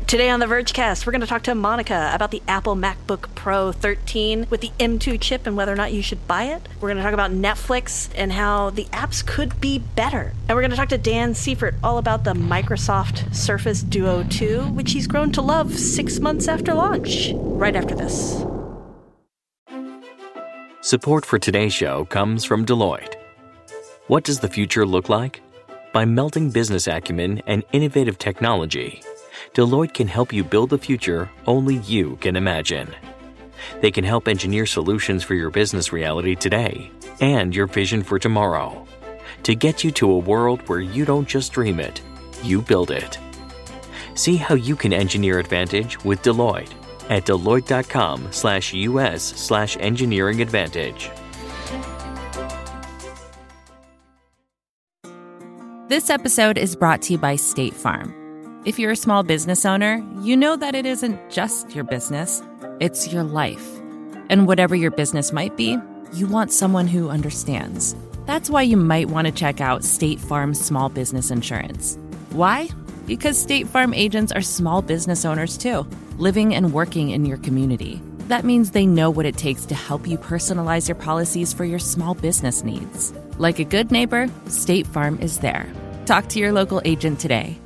Today on the Vergecast, we're going to talk to Monica about the Apple MacBook Pro 13 with the M2 chip and whether or not you should buy it. We're going to talk about Netflix and how the apps could be better. And we're going to talk to Dan Seifert all about the Microsoft Surface Duo 2, which he's grown to love 6 months after launch. Right after this. Support for today's show comes from Deloitte. What does the future look like? By melting business acumen and innovative technology, Deloitte can help you build the future only you can imagine. They can help engineer solutions for your business reality today and your vision for tomorrow to get you to a world where you don't just dream it, you build it. See how you can engineer advantage with Deloitte at Deloitte.com/US/engineering advantage. This episode is brought to you by State Farm. If you're a small business owner, you know that it isn't just your business, it's your life. And whatever your business might be, you want someone who understands. That's why you might want to check out State Farm's small business insurance. Why? Because State Farm agents are small business owners too, living and working in your community. That means they know what it takes to help you personalize your policies for your small business needs. Like a good neighbor, State Farm is there. Talk to your local agent today.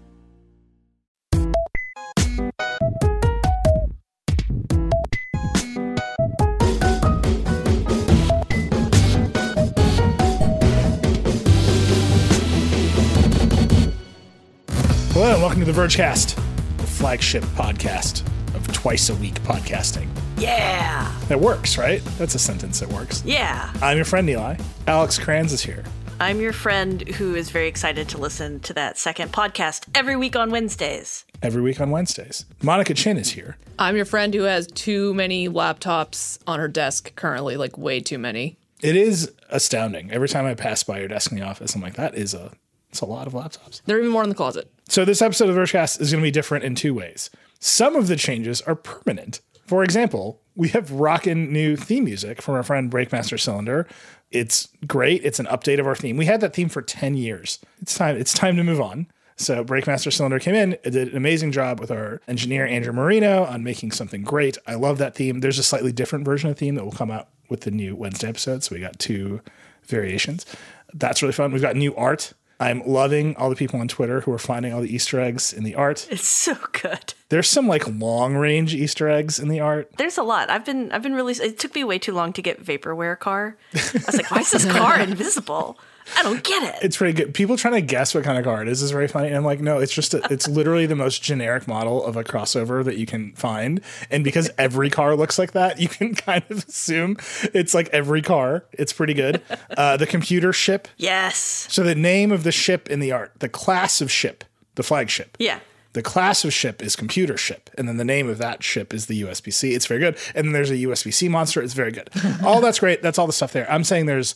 Hello, and welcome to the Vergecast, the flagship podcast of twice-a-week podcasting. Yeah! That works, right? That's a sentence that works. Yeah. I'm your friend, Eli. Alex Kranz is here. I'm your friend who is very excited to listen to that second podcast every week on Wednesdays. Every week on Wednesdays. Monica Chin is here. I'm your friend who has too many laptops on her desk currently, like way too many. It is astounding. Every time I pass by your desk in the office, I'm like, it's a lot of laptops. There are even more in the closet. So this episode of Vergecast is going to be different in two ways. Some of the changes are permanent. For example, we have rockin' new theme music from our friend Breakmaster Cylinder. It's great. It's an update of our theme. We had that theme for 10 years. It's time to move on. So Breakmaster Cylinder came in, did an amazing job with our engineer, Andrew Marino, on making something great. I love that theme. There's a slightly different version of the theme that will come out with the new Wednesday episode. So we got two variations. That's really fun. We've got new art. I'm loving all the people on Twitter who are finding all the Easter eggs in the art. It's so good. There's some like long range Easter eggs in the art. There's a lot. I've been really. It took me way too long to get Vaporware car. I was like, why is this car invisible? I don't get it. It's pretty good. People trying to guess what kind of car it is very funny. And I'm like, no, it's just it's literally the most generic model of a crossover that you can find. And because every car looks like that, you can kind of assume it's like every car. It's pretty good. The computer ship. Yes. So the name of the ship in the art, the class of ship, the flagship. Yeah. The class of ship is computer ship. And then the name of that ship is the USB-C. It's very good. And then there's a USB-C monster. It's very good. All that's great. That's all the stuff there. I'm saying there's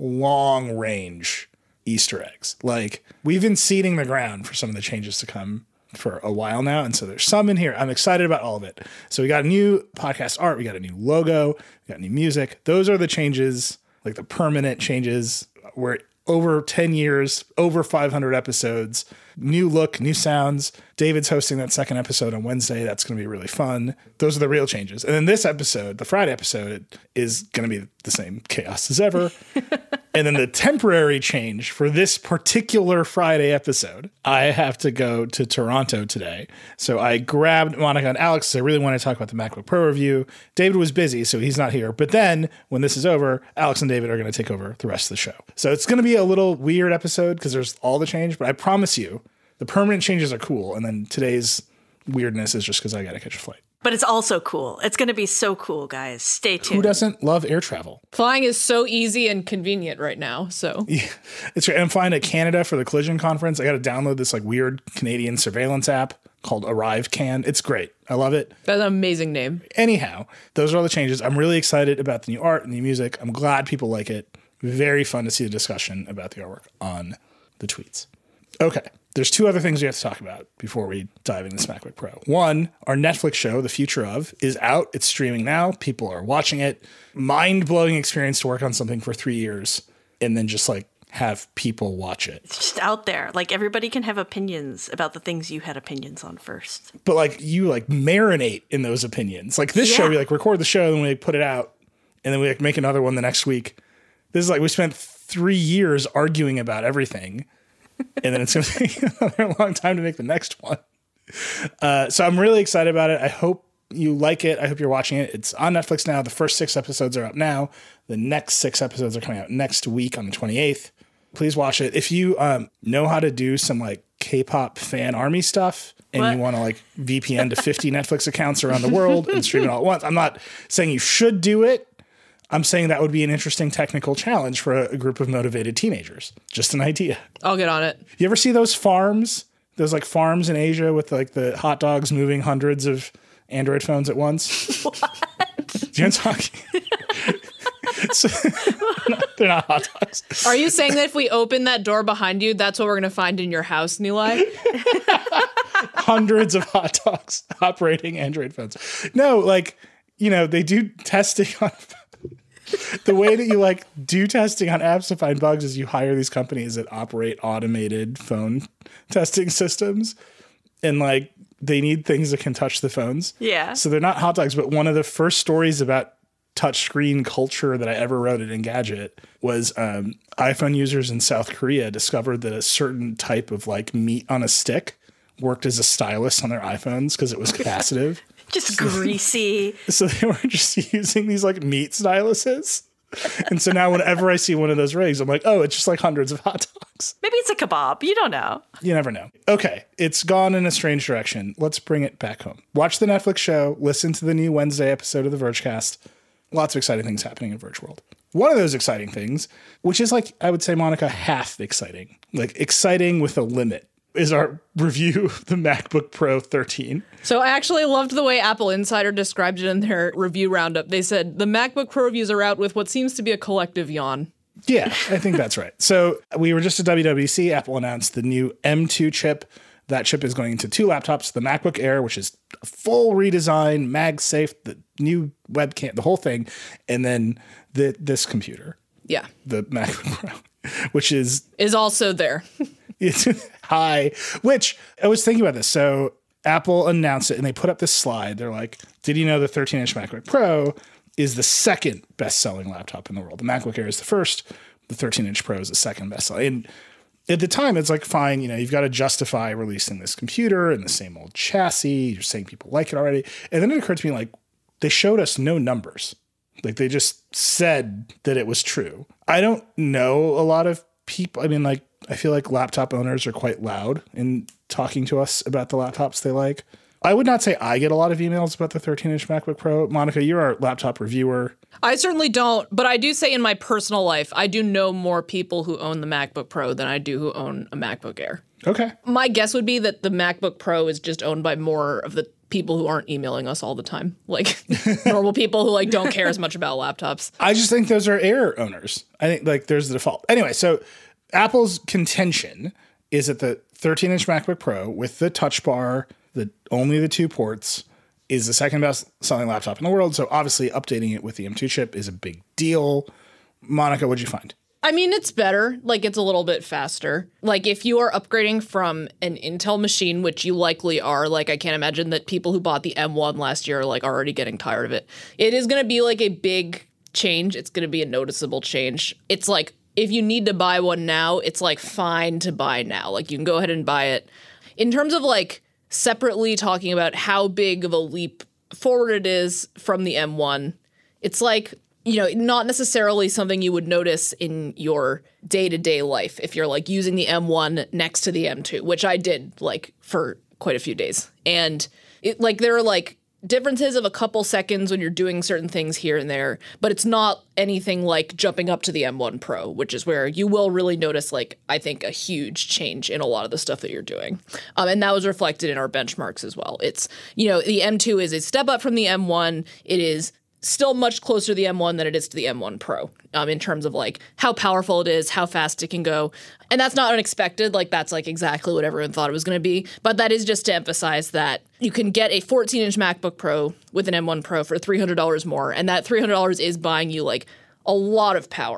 long range Easter eggs. Like, we've been seeding the ground for some of the changes to come for a while now. And so there's some in here. I'm excited about all of it. So we got a new podcast art. We got a new logo. We got new music. Those are the changes, like the permanent changes. We're over 10 years, over 500 episodes, new look, new sounds. David's hosting that second episode on Wednesday. That's going to be really fun. Those are the real changes. And then this episode, the Friday episode, is going to be the same chaos as ever. And then the temporary change for this particular Friday episode, I have to go to Toronto today. So I grabbed Monica and Alex. I really want to talk about the MacBook Pro review. David was busy, so he's not here. But then when this is over, Alex and David are going to take over the rest of the show. So it's going to be a little weird episode because there's all the change. But I promise you, the permanent changes are cool. And then today's weirdness is just because I got to catch a flight. But it's also cool. It's going to be so cool, guys. Stay tuned. Who doesn't love air travel? Flying is so easy and convenient right now. So yeah, it's right. I'm flying to Canada for the Collision Conference. I got to download this like weird Canadian surveillance app called ArriveCan. It's great. I love it. That's an amazing name. Anyhow, those are all the changes. I'm really excited about the new art and the music. I'm glad people like it. Very fun to see the discussion about the artwork on the tweets. Okay. There's two other things we have to talk about before we dive into this MacBook Pro. One, our Netflix show, The Future Of, is out. It's streaming now. People are watching it. Mind-blowing experience to work on something for 3 years and then just like have people watch it. It's just out there. Like, everybody can have opinions about the things you had opinions on first. But like, you like marinate in those opinions. Like this show, we like record the show and we put it out and then we like make another one the next week. This is like, we spent 3 years arguing about everything. And then it's going to take another long time to make the next one. So I'm really excited about it. I hope you like it. I hope you're watching it. It's on Netflix now. The first 6 episodes are up now. The next 6 episodes are coming out next week on the 28th. Please watch it. If you know how to do some like K-pop fan army stuff and you want to like VPN to 50 Netflix accounts around the world and stream it all at once, I'm not saying you should do it. I'm saying that would be an interesting technical challenge for a group of motivated teenagers. Just an idea. I'll get on it. You ever see those farms? Those like farms in Asia with like the hot dogs moving hundreds of Android phones at once? What? Do you know what I'm talking? So, they're not hot dogs. Are you saying that if we open that door behind you, that's what we're going to find in your house, Nilay? Hundreds of hot dogs operating Android phones. No, like, you know, they do testing on... The way that you like do testing on apps to find bugs is you hire these companies that operate automated phone testing systems. And like, they need things that can touch the phones. Yeah. So they're not hot dogs, but one of the first stories about touchscreen culture that I ever wrote in Engadget was iPhone users in South Korea discovered that a certain type of like meat on a stick worked as a stylus on their iPhones because it was capacitive. Just greasy. So they were just using these like meat styluses. And so now whenever I see one of those rigs, I'm like, oh, it's just like hundreds of hot dogs. Maybe it's a kebab. You don't know. You never know. Okay, it's gone in a strange direction. Let's bring it back home. Watch the Netflix show. Listen to the new Wednesday episode of the Vergecast. Lots of exciting things happening in Verge World. One of those exciting things, which is like, I would say, Monica, half exciting. Like exciting with a limit, is our review of the MacBook Pro 13. So I actually loved the way Apple Insider described it in their review roundup. They said, the MacBook Pro reviews are out with what seems to be a collective yawn. Yeah, I think that's right. So we were just at WWDC. Apple announced the new M2 chip. That chip is going into 2 laptops, the MacBook Air, which is a full redesign, MagSafe, the new webcam, the whole thing, and then this computer. Yeah. The MacBook Pro, which is also there. It's high, which I was thinking about this. So Apple announced it and they put up this slide. They're like, did you know the 13-inch MacBook Pro is the second best-selling laptop in the world? The MacBook Air is the first. The 13-inch Pro is the second best-selling. And at the time, it's like, fine, you know, you've got to justify releasing this computer and the same old chassis. You're saying people like it already. And then it occurred to me, like, they showed us no numbers. Like, they just said that it was true. I don't know a lot of people. I mean, like, I feel like laptop owners are quite loud in talking to us about the laptops they like. I would not say I get a lot of emails about the 13-inch MacBook Pro. Monica, you're our laptop reviewer. I certainly don't, but I do say in my personal life, I do know more people who own the MacBook Pro than I do who own a MacBook Air. Okay. My guess would be that the MacBook Pro is just owned by more of the people who aren't emailing us all the time, like normal people who like don't care as much about laptops. I just think those are Air owners. I think like there's the default. Anyway, so Apple's contention is that the 13-inch MacBook Pro with the touch bar, only the 2 ports, is the second best selling laptop in the world. So obviously updating it with the M2 chip is a big deal. Monica, what'd you find? I mean, it's better. Like, it's a little bit faster. Like, if you are upgrading from an Intel machine, which you likely are, like, I can't imagine that people who bought the M1 last year are, like, already getting tired of it. It is going to be, like, a big change. It's going to be a noticeable change. It's, like, if you need to buy one now, it's, like, fine to buy now. Like, you can go ahead and buy it. In terms of, like, separately talking about how big of a leap forward it is from the M1, it's like, you know, not necessarily something you would notice in your day-to-day life if you're like using the M1 next to the M2, which I did like for quite a few days. And it like there are like differences of a couple seconds when you're doing certain things here and there, but it's not anything like jumping up to the M1 Pro, which is where you will really notice, like, I think a huge change in a lot of the stuff that you're doing. And that was reflected in our benchmarks as well. It's, you know, the M2 is a step up from the M1. It is still much closer to the M1 than it is to the M1 Pro in terms of like how powerful it is, how fast it can go. And that's not unexpected. Like that's like exactly what everyone thought it was going to be. But that is just to emphasize that you can get a 14-inch MacBook Pro with an M1 Pro for $300 more. And that $300 is buying you like a lot of power.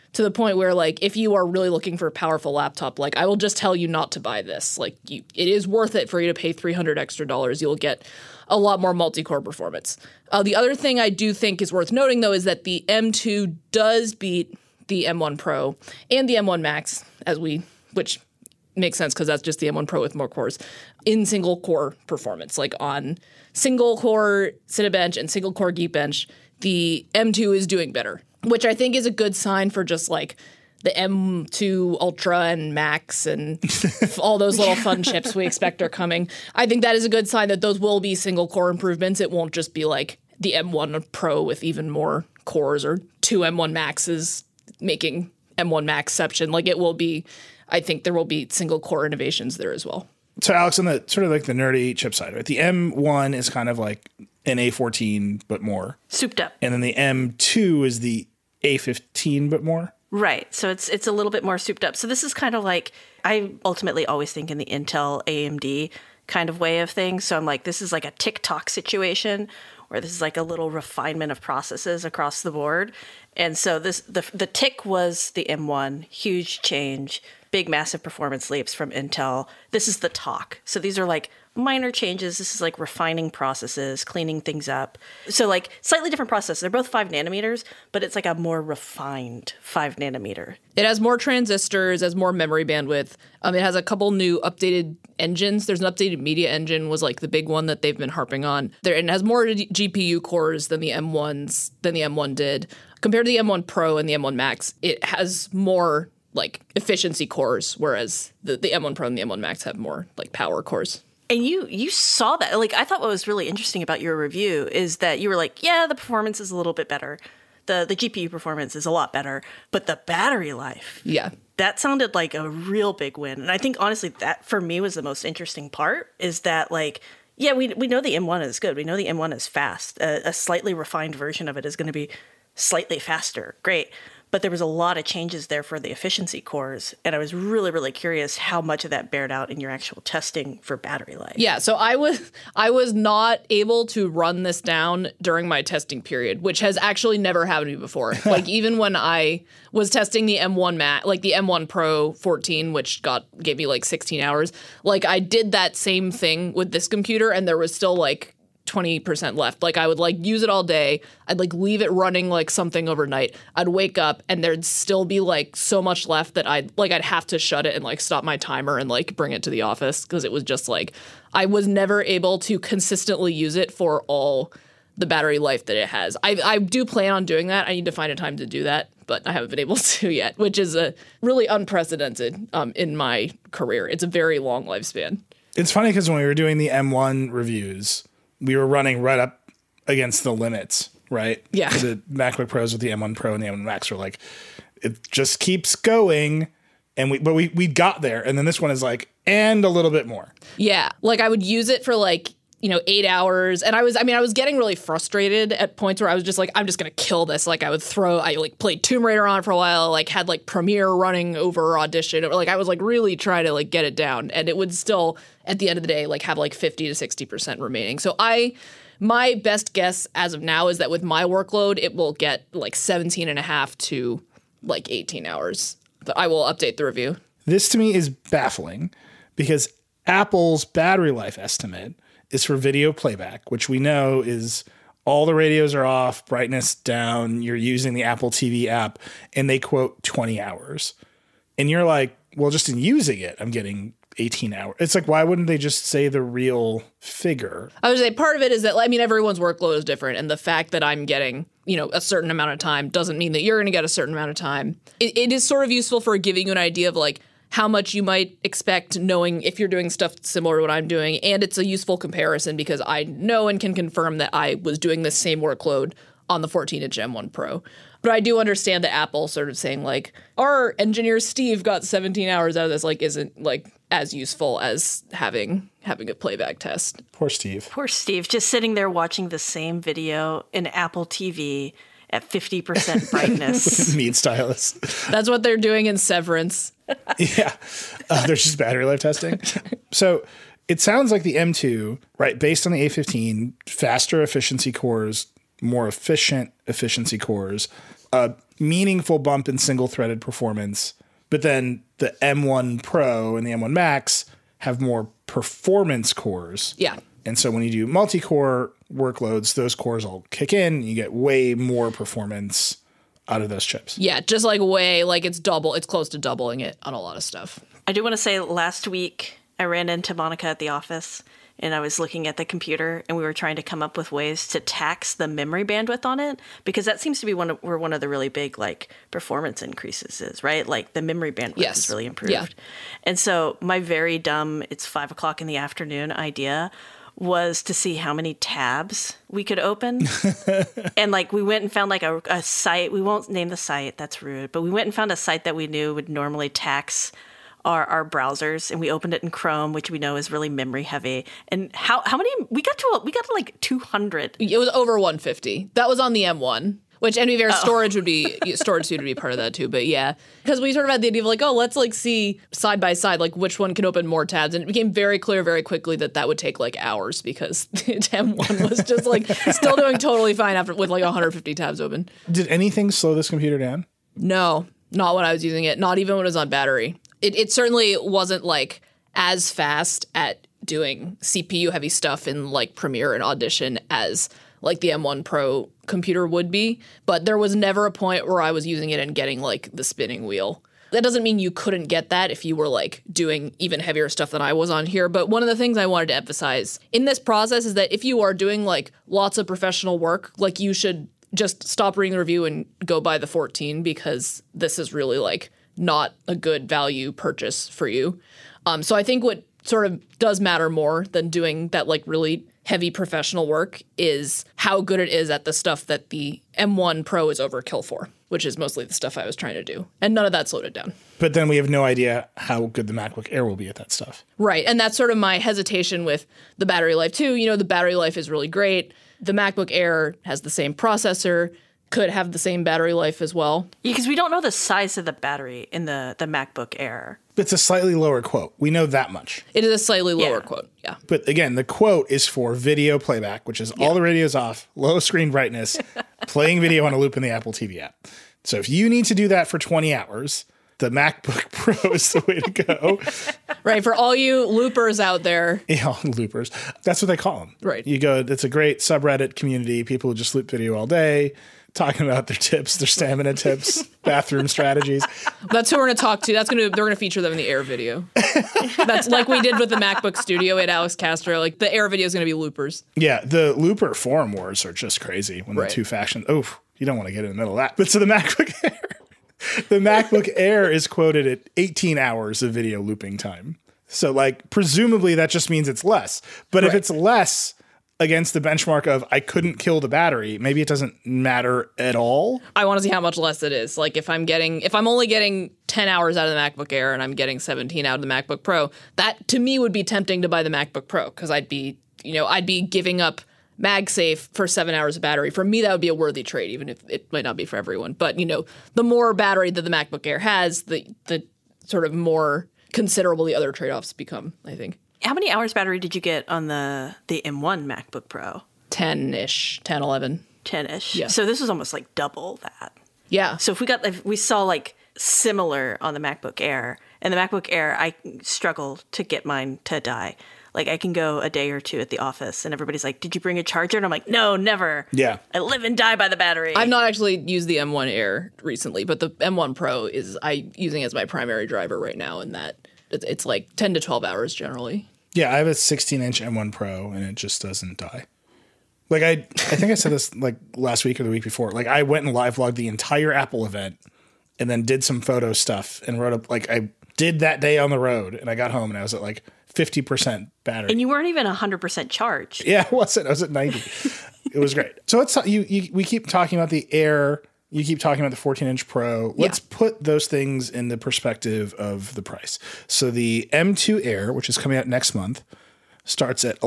to the point where, like, if you are really looking for a powerful laptop, like, I will just tell you not to buy this. Like, it is worth it for you to pay $300 extra. You'll get a lot more multi-core performance. The other thing I do think is worth noting, though, is that the M2 does beat the M1 Pro and the M1 Max, which makes sense because that's just the M1 Pro with more cores, in single core performance. Like on single core Cinebench and single core Geekbench, the M2 is doing better, which I think is a good sign for just like the M2 Ultra and Max and all those little fun chips we expect are coming. I think that is a good sign that those will be single core improvements. It won't just be like the M1 Pro with even more cores or two M1 Maxes making M1 Maxception. Like it will be, I think there will be single core innovations there as well. So Alex, on the sort of like the nerdy chip side, right? The M1 is kind of like an A14 but more. Souped up. And then the M2 is the A15 but more. Right. So it's a little bit more souped up. So this is kind of like, I ultimately always think in the Intel AMD kind of way of things. So I'm like, this is like a TikTok situation where this is like a little refinement of processes across the board. And so the tick was the M1, huge change, big massive performance leaps from Intel. This is the talk. So these are like minor changes. This is like refining processes, cleaning things up. So like slightly different processes. They're both 5 nanometers, but it's like a more refined 5 nanometer. It has more transistors, has more memory bandwidth. It has a couple new updated engines. There's an updated media engine was like the big one that they've been harping on. And it has more GPU cores than the M1 did. Compared to the M1 Pro and the M1 Max, it has more like efficiency cores, whereas the M1 Pro and the M1 Max have more like power cores. And you saw that. Like, I thought what was really interesting about your review is that you were like, yeah, the performance is a little bit better. The GPU performance is a lot better, but the battery life. Yeah. That sounded like a real big win. And I think, honestly, that for me was the most interesting part is that, like, yeah, we know the M1 is good. We know the M1 is fast. A slightly refined version of it is going to be slightly faster. Great. But there was a lot of changes there for the efficiency cores. And I was really, really curious how much of that bared out in your actual testing for battery life. Yeah, so I was not able to run this down during my testing period, which has actually never happened to me before. Like even when I was testing the M1 Max, like the M1 Pro 14, which gave me like 16 hours, like I did that same thing with this computer and there was still like 20% left. Like I would like use it all day. I'd like leave it running like something overnight. I'd wake up and there'd still be like so much left that I'd have to shut it and like stop my timer and like bring it to the office because it was just like I was never able to consistently use it for all the battery life that it has. I do plan on doing that. I need to find a time to do that, but I haven't been able to yet, which is a really unprecedented in my career. It's a very long lifespan. It's funny because when we were doing the M1 reviews, we were running right up against the limits, right? Yeah. The MacBook Pros with the M1 Pro and the M1 Max were like, it just keeps going. And we got there. And then this one is like, and a little bit more. Yeah. Like I would use it for like, 8 hours. And I was getting really frustrated at points where I was just like, I'm just going to kill this. Like I like played Tomb Raider on for a while, like had like Premiere running over Audition. Or like I was like really trying to like get it down. And it would still, at the end of the day, like have like 50 to 60% remaining. So my best guess as of now is that with my workload, it will get like 17 and a half to like 18 hours. But I will update the review. This to me is baffling because Apple's battery life estimate is for video playback, which we know is all the radios are off, brightness down, you're using the Apple TV app, and they quote 20 hours. And you're like, well, just in using it, I'm getting 18 hours. It's like, why wouldn't they just say the real figure? I would say part of it is that, everyone's workload is different. And the fact that I'm getting, a certain amount of time doesn't mean that you're going to get a certain amount of time. It is sort of useful for giving you an idea of like how much you might expect knowing if you're doing stuff similar to what I'm doing. And it's a useful comparison because I know and can confirm that I was doing the same workload on the 14-inch M1 Pro. But I do understand that Apple sort of saying like, our engineer Steve got 17 hours out of this, like isn't like as useful as having a playback test. Poor Steve. Poor Steve, just sitting there watching the same video in Apple TV at 50% brightness. Meat stylus. That's what they're doing in Severance. Yeah. They're just battery life testing. So it sounds like the M2, right, based on the A15, faster efficiency cores, more efficient efficiency cores, meaningful bump in single-threaded performance. But then the M1 Pro and the M1 Max have more performance cores. Yeah. And so when you do multi-core workloads, those cores all kick in. You get way more performance out of those chips. Yeah, just like way, like it's close to doubling it on a lot of stuff. I do want to say last week I ran into Monica at the office and I was looking at the computer and we were trying to come up with ways to tax the memory bandwidth on it, because that seems to be where one of the really big like performance increases is, right? Like the memory bandwidth is really improved. Yeah. And so my very dumb, it's 5 o'clock in the afternoon idea was to see how many tabs we could open. And like we went and found like a site. We won't name the site, that's rude, but we went and found a site that we knew would normally tax our browsers, and we opened it in Chrome, which we know is really memory heavy. And how many we got to like 200. It was over 150. That was on the M1. Which, and to be fair, storage would be part of that too. But yeah, because we sort of had the idea of like, oh, let's like see side by side, like which one can open more tabs. And it became very clear very quickly that would take like hours, because the M1 was just like still doing totally fine with like 150 tabs open. Did anything slow this computer down? No, not when I was using it. Not even when it was on battery. It certainly wasn't like as fast at doing CPU heavy stuff in like Premiere and Audition as like the M1 Pro computer would be, but there was never a point where I was using it and getting like the spinning wheel. That doesn't mean you couldn't get that if you were like doing even heavier stuff than I was on here. But one of the things I wanted to emphasize in this process is that if you are doing like lots of professional work, like you should just stop reading the review and go buy the 14, because this is really like not a good value purchase for you. So I think what sort of does matter more than doing that like really heavy professional work is how good it is at the stuff that the M1 Pro is overkill for, which is mostly the stuff I was trying to do. And none of that slowed it down. But then we have no idea how good the MacBook Air will be at that stuff. Right. And that's sort of my hesitation with the battery life too. You know, the battery life is really great. The MacBook Air has the same processor, could have the same battery life as well. Yeah, because we don't know the size of the battery in the MacBook Air. It's a slightly lower quote. We know that much. It is a slightly lower quote, yeah. But again, the quote is for video playback, which is all the radio's off, low screen brightness, playing video on a loop in the Apple TV app. So if you need to do that for 20 hours, the MacBook Pro is the way to go. Right, for all you loopers out there. Yeah, loopers. That's what they call them. Right. You go, it's a great subreddit community. People who just loop video all day, talking about their tips, their stamina tips, bathroom strategies. That's who we're going to talk to. They're going to feature them in the Air video. That's like we did with the MacBook Studio at Alex Castro. Like the Air video is going to be loopers. Yeah, the looper forum wars are just crazy when the two factions. Oh, you don't want to get in the middle of that. But so the MacBook Air. The MacBook Air is quoted at 18 hours of video looping time. So, like, presumably that just means it's less. But if it's less against the benchmark of I couldn't kill the battery, maybe it doesn't matter at all. I want to see how much less it is. Like, if I'm only getting 10 hours out of the MacBook Air and I'm getting 17 out of the MacBook Pro, that to me would be tempting to buy the MacBook Pro, because I'd be giving up MagSafe for 7 hours of battery. For me, that would be a worthy trade, even if it might not be for everyone. But, the more battery that the MacBook Air has, the sort of more considerable the other trade-offs become, I think. How many hours battery did you get on the M1 MacBook Pro? 10-ish, 10, 11. 10-ish. Yeah. So this was almost like double that. Yeah. So if we saw like similar on the MacBook Air, and the MacBook Air, I struggle to get mine to die. Like, I can go a day or two at the office, and everybody's like, did you bring a charger? And I'm like, no, never. Yeah. I live and die by the battery. I've not actually used the M1 Air recently, but the M1 Pro is using as my primary driver right now, and that it's like 10 to 12 hours generally. Yeah, I have a 16-inch M1 Pro, and it just doesn't die. Like, I think I said this, like, last week or the week before. Like, I went and live logged the entire Apple event and then did some photo stuff and wrote up, like, I did that day on the road, and I got home, and I was at, like, 50% battery. And you weren't even 100% charged. Yeah, I wasn't. I was at 90. It was great. So we keep talking about the Air. You keep talking about the 14-inch Pro. Let's put those things in the perspective of the price. So the M2 Air, which is coming out next month, starts at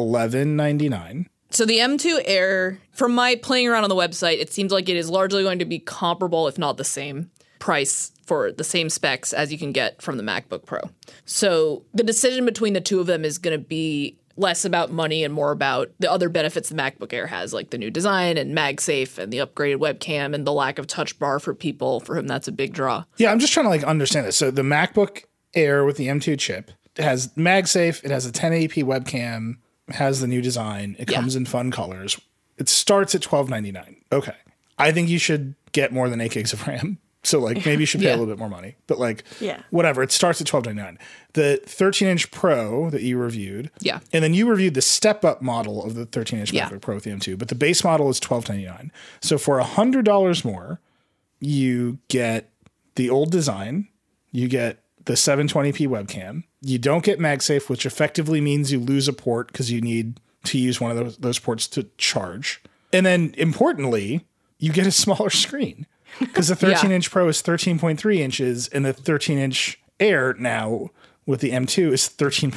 $1199. So the M2 Air, from my playing around on the website, it seems like it is largely going to be comparable, if not the same price for the same specs as you can get from the MacBook Pro. So the decision between the two of them is going to be less about money and more about the other benefits the MacBook Air has, like the new design and MagSafe and the upgraded webcam and the lack of touch bar for people for whom that's a big draw. Yeah, I'm just trying to like understand this. So the MacBook Air with the M2 chip, it has MagSafe, it has a 1080p webcam, it has the new design, it comes in fun colors. It starts at $1299. Okay. I think you should get more than 8 gigs of RAM. So like maybe you should pay a little bit more money, but like whatever. It starts at $1299. The 13-inch Pro that you reviewed, and then you reviewed the step-up model of the 13-inch MacBook Pro with the M2, but the base model is $1299. So for $100 more, you get the old design, you get the 720p webcam, you don't get MagSafe, which effectively means you lose a port because you need to use one of those ports to charge, and then importantly, you get a smaller screen. Because the 13-inch Pro is 13.3 inches, and the 13-inch Air now with the M2 is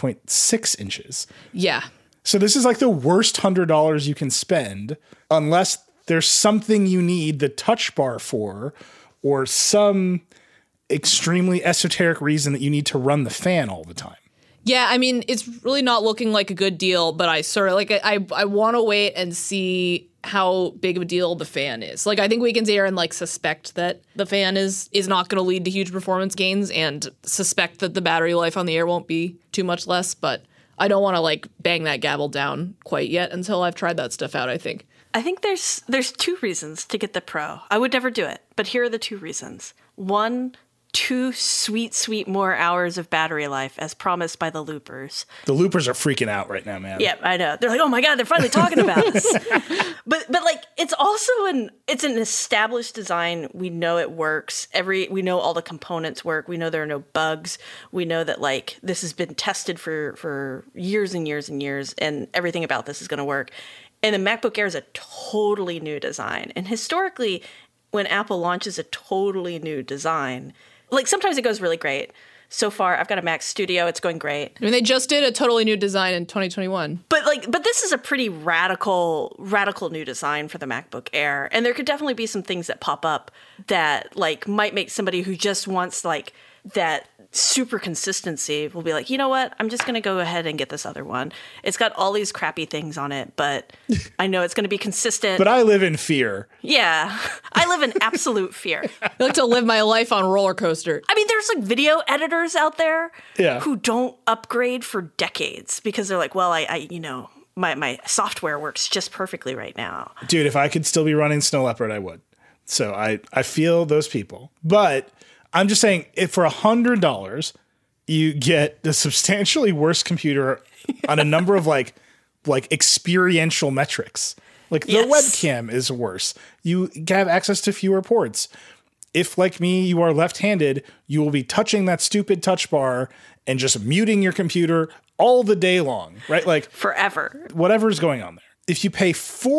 13.6 inches. Yeah. So this is like the worst $100 you can spend unless there's something you need the touch bar for or some extremely esoteric reason that you need to run the fan all the time. Yeah, I mean, it's really not looking like a good deal, but I sort of like I want to wait and see how big of a deal the fan is. Like, I think we can sit here and like suspect that the fan is not going to lead to huge performance gains and suspect that the battery life on the Air won't be too much less, but I don't want to like bang that gavel down quite yet until I've tried that stuff out, I think. I think there's 2 reasons to get the Pro. I would never do it, but here are the 2 reasons. 1, 2 sweet more hours of battery life as promised by the loopers. The loopers are freaking out right now, man. Yeah, I know. They're like, oh my God, they're finally talking about us. But like, it's also an established design. We know it works. We know all the components work. We know there are no bugs. We know that like this has been tested for years and years and years, and everything about this is going to work. And the MacBook Air is a totally new design. And historically, when Apple launches a totally new design, like sometimes it goes really great. So far, I've got a Mac Studio. It's going great. I mean, they just did a totally new design in 2021. But this is a pretty radical new design for the MacBook Air. And there could definitely be some things that pop up that like might make somebody who just wants like that super consistency will be like, you know what? I'm just going to go ahead and get this other one. It's got all these crappy things on it, but I know it's going to be consistent. But I live in fear. Yeah. I live in absolute fear. I like to live my life on a roller coaster. I mean, there's like video editors out there who don't upgrade for decades because they're like, well, I you know, my software works just perfectly right now. Dude, if I could still be running Snow Leopard, I would. So I feel those people. But I'm just saying, if for $100, you get the substantially worse computer on a number of like experiential metrics. Like the webcam is worse. You have access to fewer ports. If, like me, you are left-handed, you will be touching that stupid touch bar and just muting your computer all the day long, right? Like forever. Whatever's going on there. If you pay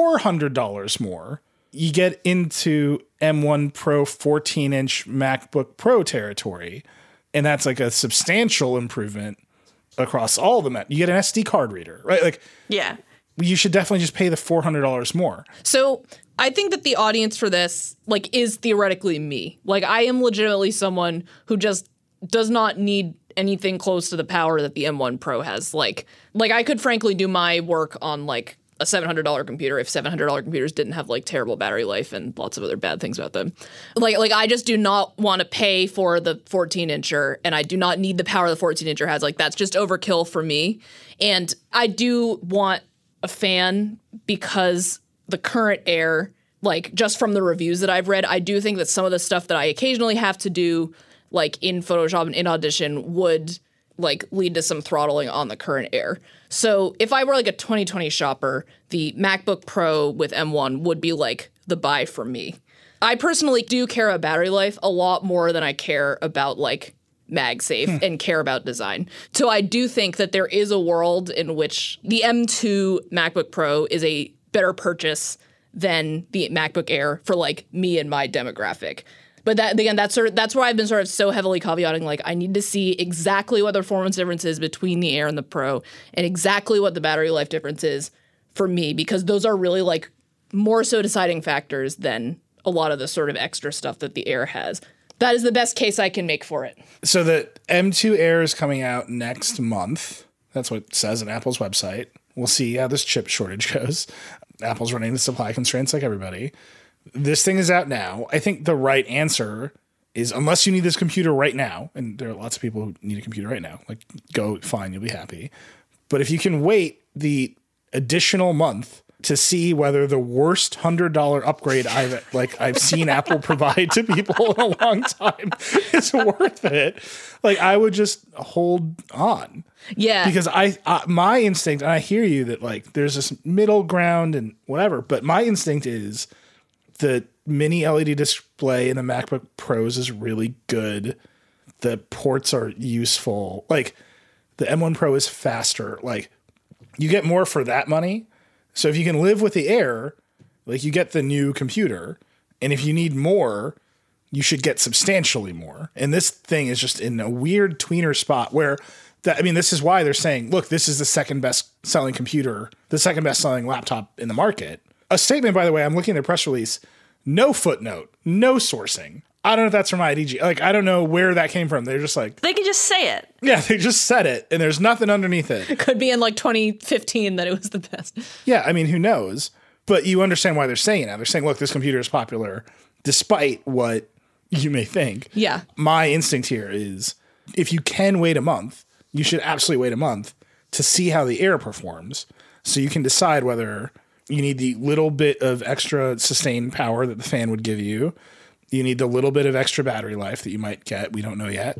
$400 more, you get into M1 Pro 14-inch MacBook Pro territory, and that's like a substantial improvement across all the You get an SD card reader, right? Like, yeah, you should definitely just pay the $400 more. So I think that the audience for this like is theoretically me. Like, I am legitimately someone who just does not need anything close to the power that the M1 Pro has. Like I could frankly do my work on like a $700 computer if $700 computers didn't have like terrible battery life and lots of other bad things about them. Like I just do not want to pay for the 14-incher, and I do not need the power the 14-incher has. Like, that's just overkill for me. And I do want a fan because the current Air, like just from the reviews that I've read, I do think that some of the stuff that I occasionally have to do like in Photoshop and in Audition would like lead to some throttling on the current Air. So if I were like a 2020 shopper, the MacBook Pro with M1 would be like the buy for me. I personally do care about battery life a lot more than I care about like MagSafe and care about design. So I do think that there is a world in which the M2 MacBook Pro is a better purchase than the MacBook Air for like me and my demographic. But that, again, that's where I've been sort of so heavily caveating, like, I need to see exactly what the performance difference is between the Air and the Pro and exactly what the battery life difference is for me, because those are really, like, more so deciding factors than a lot of the sort of extra stuff that the Air has. That is the best case I can make for it. So the M2 Air is coming out next month. That's what it says on Apple's website. We'll see how this chip shortage goes. Apple's running the supply constraints like everybody. This thing is out now. I think the right answer is, unless you need this computer right now, and there are lots of people who need a computer right now, like, go, fine, you'll be happy. But if you can wait the additional month to see whether the worst $100 upgrade I've seen Apple provide to people in a long time is worth it, like, I would just hold on. Yeah. Because my instinct, and I hear you that, like, there's this middle ground and whatever, but my instinct is the mini LED display in the MacBook Pros is really good. The ports are useful. Like, the M1 Pro is faster. Like, you get more for that money. So if you can live with the Air, like, you get the new computer. And if you need more, you should get substantially more. And this thing is just in a weird tweener spot where, this is why they're saying, look, this is the second best selling computer, the second best selling laptop in the market. A statement, by the way, I'm looking at the press release, no footnote, no sourcing. I don't know if that's from IDG. Like, I don't know where that came from. They're just like... They can just say it. Yeah, they just said it, and there's nothing underneath it. It could be in, like, 2015 that it was the best. Yeah, I mean, who knows? But you understand why they're saying it now. They're saying, look, this computer is popular, despite what you may think. Yeah. My instinct here is, if you can wait a month, you should absolutely wait a month to see how the Air performs, so you can decide whether you need the little bit of extra sustained power that the fan would give you. You need the little bit of extra battery life that you might get. We don't know yet.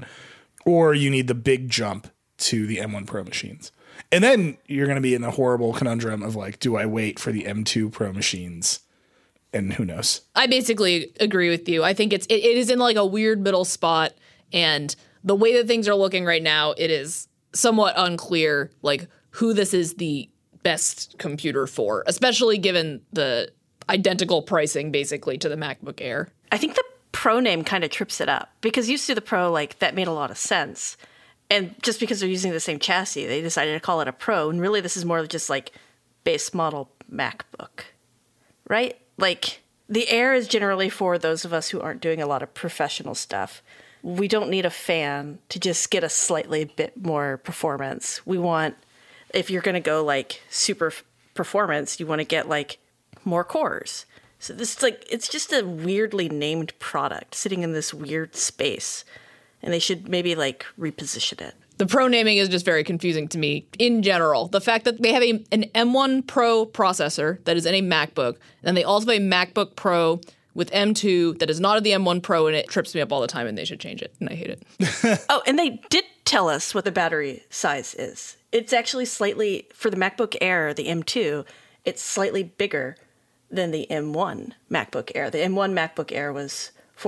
Or you need the big jump to the M1 Pro machines. And then you're going to be in the horrible conundrum of, like, do I wait for the M2 Pro machines? And who knows? I basically agree with you. I think it is in, like, a weird middle spot. And the way that things are looking right now, it is somewhat unclear, like, who this is the best computer for, especially given the identical pricing, basically, to the MacBook Air. I think the Pro name kind of trips it up, because used to the Pro, like, that made a lot of sense. And just because they're using the same chassis, they decided to call it a Pro. And really, this is more of just, like, base model MacBook, right? Like, the Air is generally for those of us who aren't doing a lot of professional stuff. We don't need a fan to just get a slightly bit more performance. We want, if you're going to go, like, super performance, you want to get, like, more cores. So this is, like, it's just a weirdly named product sitting in this weird space, and they should maybe, like, reposition it. The Pro naming is just very confusing to me in general. The fact that they have an M1 Pro processor that is in a MacBook, and they also have a MacBook Pro with M2 that is not the M1 Pro, and it trips me up all the time, and they should change it, and I hate it. Oh, and they did tell us what the battery size is. It's actually slightly, for the MacBook Air, the M2, it's slightly bigger than the M1 MacBook Air. The M1 MacBook Air was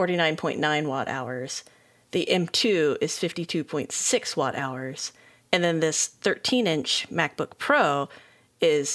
49.9 watt hours. The M2 is 52.6 watt hours. And then this 13-inch MacBook Pro is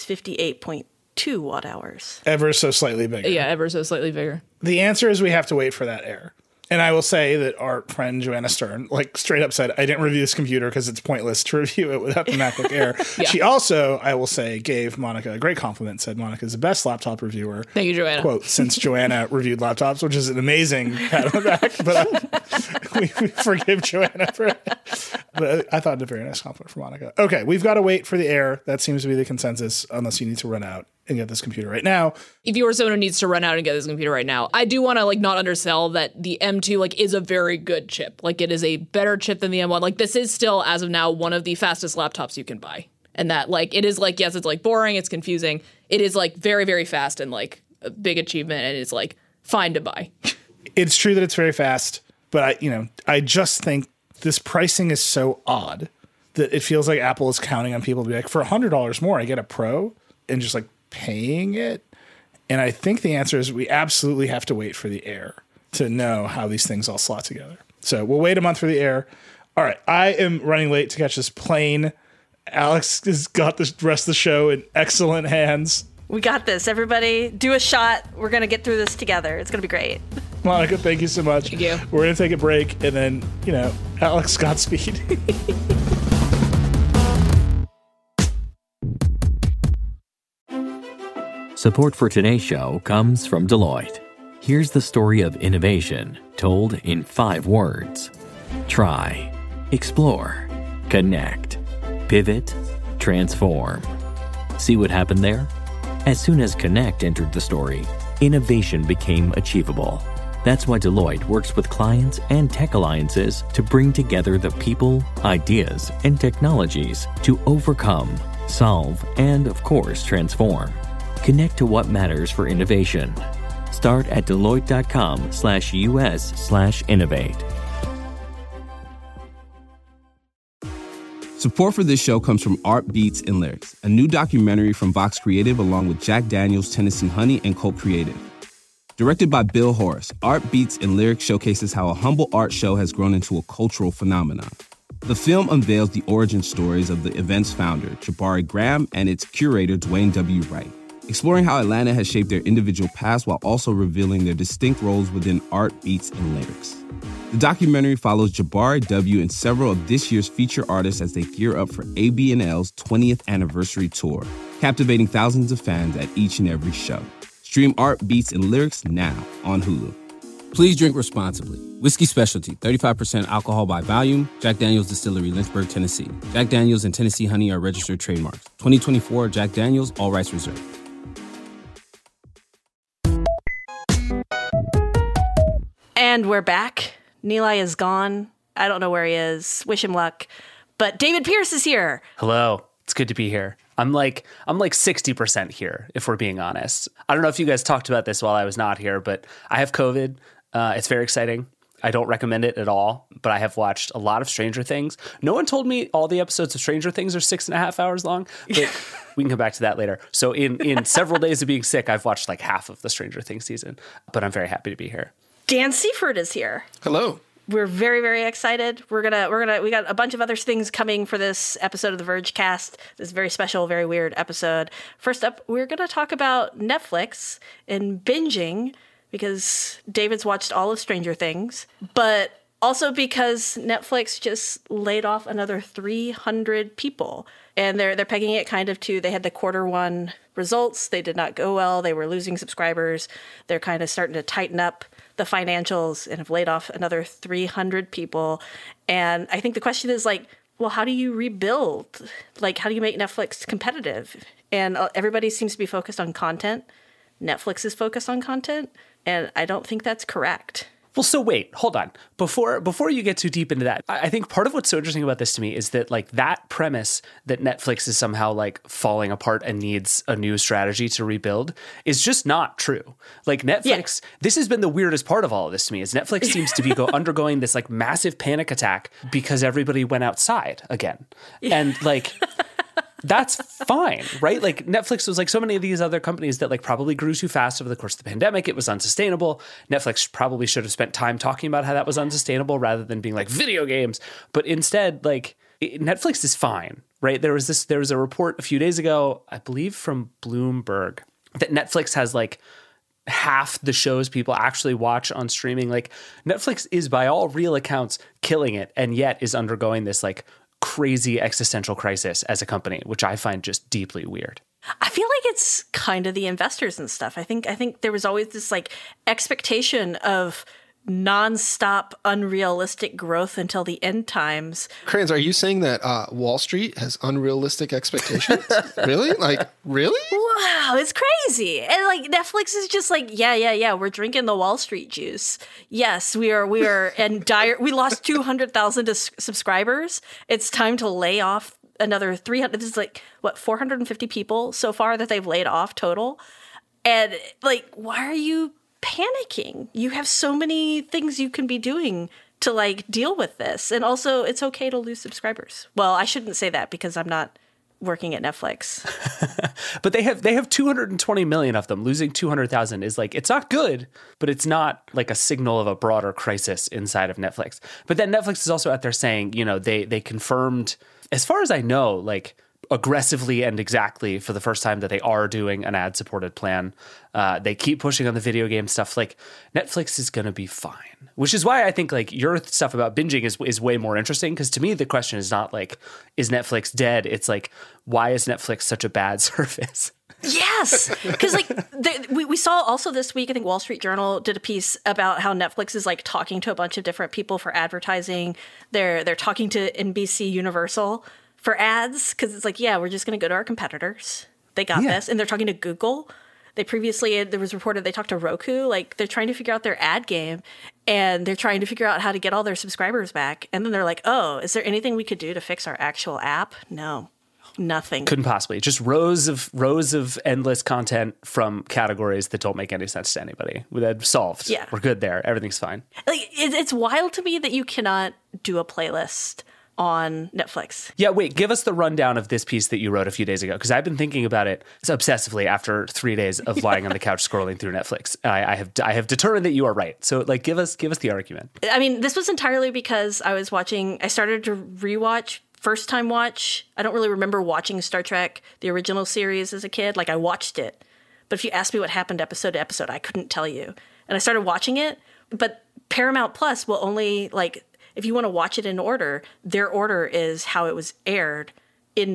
58.2 watt hours. Ever so slightly bigger. Yeah, ever so slightly bigger. The answer is we have to wait for that Air. And I will say that our friend Joanna Stern, like, straight up said, I didn't review this computer because it's pointless to review it without the MacBook Air. Yeah. She also, I will say, gave Monica a great compliment, said Monica's the best laptop reviewer. Thank you, Joanna. Quote, since Joanna reviewed laptops, which is an amazing pat on the back. But we forgive Joanna for it. But I thought it a very nice compliment for Monica. Okay, we've got to wait for the Air. That seems to be the consensus, unless you need to run out and get this computer right now. If you are someone who needs to run out and get this computer right now, I do want to, like, not undersell that the M2, like, is a very good chip. Like, it is a better chip than the M1. Like, this is still, as of now, one of the fastest laptops you can buy. And that, like, it is, like, yes, it's, like, boring, it's confusing. It is, like, very, very fast and, like, a big achievement, and it's, like, fine to buy. It's true that it's very fast, but I just think this pricing is so odd that it feels like Apple is counting on people to be like, for $100 more, I get a Pro, and just, like, paying it. And I think the answer is we absolutely have to wait for the Air to know how these things all slot together. So we'll wait a month for the Air. All right, I am running late to catch this plane. Alex has got the rest of the show in excellent hands. We got this. Everybody, do a shot. We're going to get through this together. It's going to be great. Monica, thank you so much. Thank you. We're going to take a break, and then, Alex, Godspeed. Support for today's show comes from Deloitte. Here's the story of innovation told in 5 words. Try, explore, connect, Pivot, transform. See what happened there? As soon as Connect entered the story, innovation became achievable. That's why Deloitte works with clients and tech alliances to bring together the people, ideas, and technologies to overcome, solve, and of course, transform. Connect to what matters for innovation. Start at Deloitte.com/US/innovate. Support for this show comes from Art Beats and Lyrics, a new documentary from Vox Creative along with Jack Daniels, Tennessee Honey, and Cult Creative. Directed by Bill Horace, Art Beats and Lyrics showcases how a humble art show has grown into a cultural phenomenon. The film unveils the origin stories of the event's founder, Jabari Graham, and its curator, Dwayne W. Wright, exploring how Atlanta has shaped their individual paths while also revealing their distinct roles within Art Beats and Lyrics. The documentary follows Jabari W. and several of this year's feature artists as they gear up for ABNL's 20th anniversary tour, captivating thousands of fans at each and every show. Stream Art Beats and Lyrics now on Hulu. Please drink responsibly. Whiskey Specialty, 35% alcohol by volume. Jack Daniel's Distillery, Lynchburg, Tennessee. Jack Daniel's and Tennessee Honey are registered trademarks. 2024 Jack Daniel's, all rights reserved. And we're back. Nilay is gone. I don't know where he is. Wish him luck. But David Pierce is here. Hello. It's good to be here. I'm like 60% here, if we're being honest. I don't know if you guys talked about this while I was not here, but I have COVID. It's very exciting. I don't recommend it at all, but I have watched a lot of Stranger Things. No one told me all the episodes of Stranger Things are 6.5 hours long, but we can come back to that later. So in several days of being sick, I've watched like half of the Stranger Things season, but I'm very happy to be here. Dan Seaford is here. Hello. We're very, very excited. We got a bunch of other things coming for this episode of the Verge Cast. This very special, very weird episode. First up, we're going to talk about Netflix and binging because David's watched all of Stranger Things, but also because Netflix just laid off another 300 people. And they're pegging it kind of to, they had the Q1 results. They did not go well. They were losing subscribers. They're kind of starting to tighten up the financials and have laid off another 300 people. And I think the question is like, well, how do you rebuild? Like, how do you make Netflix competitive? And everybody seems to be focused on content. Netflix is focused on content. And I don't think that's correct. Well, so wait, hold on. Before you get too deep into that, I think part of what's so interesting about this to me is that like that premise that Netflix is somehow like falling apart and needs a new strategy to rebuild is just not true. Like Netflix, This has been the weirdest part of all of this to me is Netflix seems to be undergoing this like massive panic attack because everybody went outside again. And like... That's fine, right? Like Netflix was like so many of these other companies that like probably grew too fast over the course of the pandemic. It was unsustainable. Netflix probably should have spent time talking about how that was unsustainable rather than being like video games. But instead, like Netflix is fine, right? There was a report a few days ago, I believe from Bloomberg, that Netflix has like half the shows people actually watch on streaming. Like Netflix is by all real accounts killing it and yet is undergoing this like crazy existential crisis as a company, which I find just deeply weird. I feel like it's kind of the investors and stuff. I think there was always this like expectation of nonstop unrealistic growth until the end times. Kranz, are you saying that Wall Street has unrealistic expectations? Really? Like, really? Wow, it's crazy. And like Netflix is just like, yeah, we're drinking the Wall Street juice. Yes, we are in dire. We lost 200,000 subscribers. It's time to lay off another 300. This is like what 450 people so far that they've laid off total. And like, why are you panicking? You have so many things you can be doing to like deal with this. And also it's okay to lose subscribers. Well, I shouldn't say that because I'm not working at Netflix. But they have 220 million of them. Losing 200,000 is like, it's not good, but it's not like a signal of a broader crisis inside of Netflix. But then Netflix is also out there saying, you know, they confirmed, as far as I know, like aggressively and exactly for the first time that they are doing an ad-supported plan. They keep pushing on the video game stuff. Like Netflix is going to be fine, which is why I think like your stuff about binging is way more interesting. Because to me, the question is not like, is Netflix dead? It's like, why is Netflix such a bad service? Yes, because like we saw also this week, I think Wall Street Journal did a piece about how Netflix is like talking to a bunch of different people for advertising. They're talking to NBC Universal for ads, because it's like, yeah, we're just going to go to our competitors. They got this. And they're talking to Google. They previously, there was reported they talked to Roku. Like, they're trying to figure out their ad game, and they're trying to figure out how to get all their subscribers back. And then they're like, oh, is there anything we could do to fix our actual app? No, nothing. Couldn't possibly. Just rows of endless content from categories that don't make any sense to anybody. That's solved. Yeah. We're good there. Everything's fine. Like, it's wild to me that you cannot do a playlist on Netflix. Yeah, wait, give us the rundown of this piece that you wrote a few days ago, because I've been thinking about it obsessively after 3 days of lying on the couch scrolling through Netflix. I have determined that you are right. So, like, give us the argument. I mean, this was entirely because I started to rewatch, first time watch. I don't really remember watching Star Trek, the original series, as a kid. Like, I watched it, but if you asked me what happened episode to episode, I couldn't tell you. And I started watching it, but Paramount Plus will only, like, if you want to watch it in order, their order is how it was aired in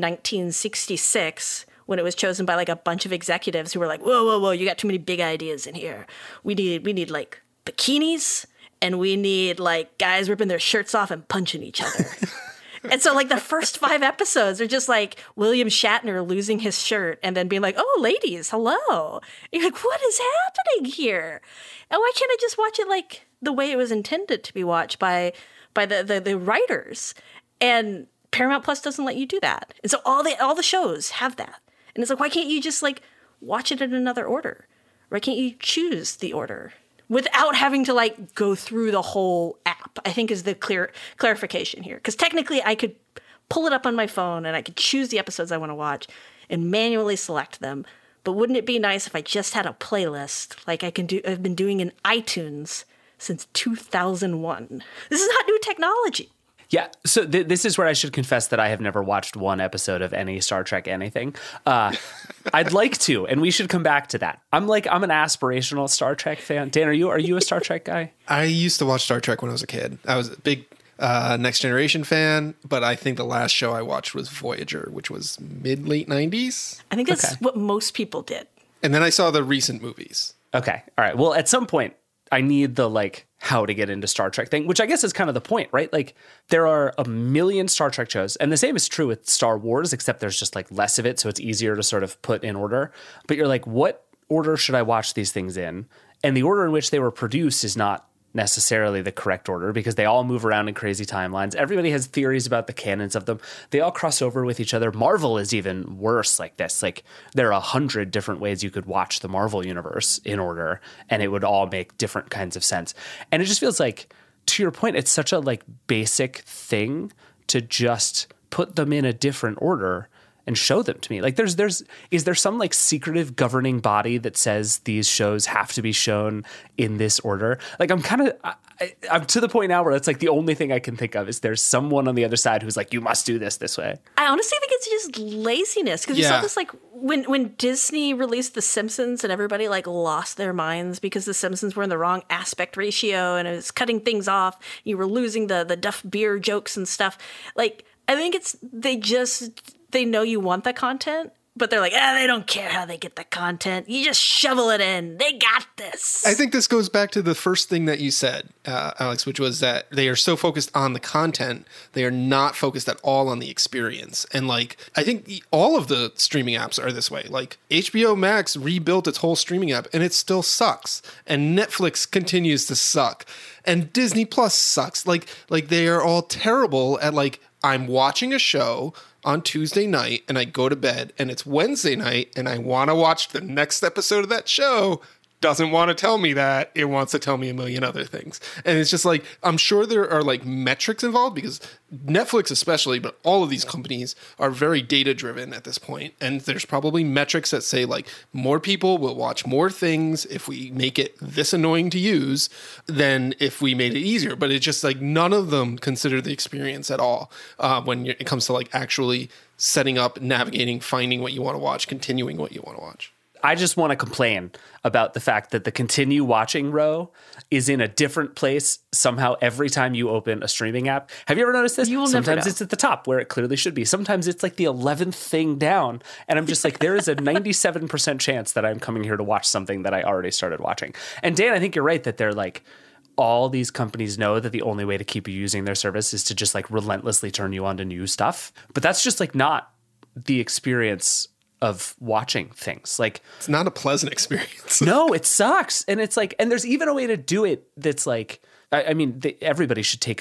1966, when it was chosen by like a bunch of executives who were like, whoa, you got too many big ideas in here. We need like bikinis, and we need like guys ripping their shirts off and punching each other. And so like the first 5 episodes are just like William Shatner losing his shirt and then being like, oh, ladies, hello. And you're like, what is happening here? And why can't I just watch it like the way it was intended to be watched by the writers? And Paramount Plus doesn't let you do that. And so all the shows have that. And it's like, why can't you just like watch it in another order? Why can't you choose the order without having to like go through the whole app? I think is the clarification here. Because technically I could pull it up on my phone and I could choose the episodes I want to watch and manually select them. But wouldn't it be nice if I just had a playlist like I've been doing in iTunes since 2001. This is not new technology. Yeah, so this is where I should confess that I have never watched one episode of any Star Trek anything. I'd like to, and we should come back to that. I'm an aspirational Star Trek fan. Dan, are you a Star Trek guy? I used to watch Star Trek when I was a kid. I was a big Next Generation fan, but I think the last show I watched was Voyager, which was late 90s. I think that's what most people did. And then I saw the recent movies. Okay, all right. Well, at some point, I need the like how to get into Star Trek thing, which I guess is kind of the point, right? Like there are a million Star Trek shows, and the same is true with Star Wars, except there's just like less of it, so it's easier to sort of put in order. But you're like, what order should I watch these things in? And the order in which they were produced is not necessarily the correct order because they all move around in crazy timelines. Everybody has theories about the canons of them. They all cross over with each other. Marvel is even worse like this. Like there are 100 different ways you could watch the Marvel universe in order, and it would all make different kinds of sense. And it just feels like, to your point, it's such a like basic thing to just put them in a different order and show them to me. Like is there some like secretive governing body that says these shows have to be shown in this order? Like I'm to the point now where it's like the only thing I can think of is there's someone on the other side who's like, you must do this way. I honestly think it's just laziness. Because you saw this like when Disney released The Simpsons and everybody like lost their minds because The Simpsons were in the wrong aspect ratio and it was cutting things off. You were losing the Duff beer jokes and stuff. Like I think they know you want the content, but they're like, they don't care how they get the content. You just shovel it in. They got this. I think this goes back to the first thing that you said, Alex, which was that they are so focused on the content, they are not focused at all on the experience. And like, I think all of the streaming apps are this way. Like HBO Max rebuilt its whole streaming app and it still sucks. And Netflix continues to suck. And Disney Plus sucks. Like they are all terrible at like, I'm watching a show on Tuesday night and I go to bed and it's Wednesday night and I want to watch the next episode of that show. Doesn't want to tell me that. It wants to tell me a million other things. And it's just like, I'm sure there are like metrics involved because Netflix especially, but all of these companies are very data driven at this point. And there's probably metrics that say like more people will watch more things if we make it this annoying to use than if we made it easier. But it's just like none of them consider the experience at all when it comes to like actually setting up, navigating, finding what you want to watch, continuing what you want to watch. I just want to complain about the fact that the continue watching row is in a different place somehow every time you open a streaming app. Have you ever noticed this? You will Sometimes never know. it's at the top where it clearly should be. Sometimes it's like the 11th thing down. And I'm just like, there is a 97% chance that I'm coming here to watch something that I already started watching. And Dan, I think you're right that they're like all these companies know that the only way to keep you using their service is to just like relentlessly turn you on to new stuff. But that's just like not the experience of watching things. Like, it's not a pleasant experience. No, it sucks. And it's like, and there's even a way to do it that's like, I mean, everybody should take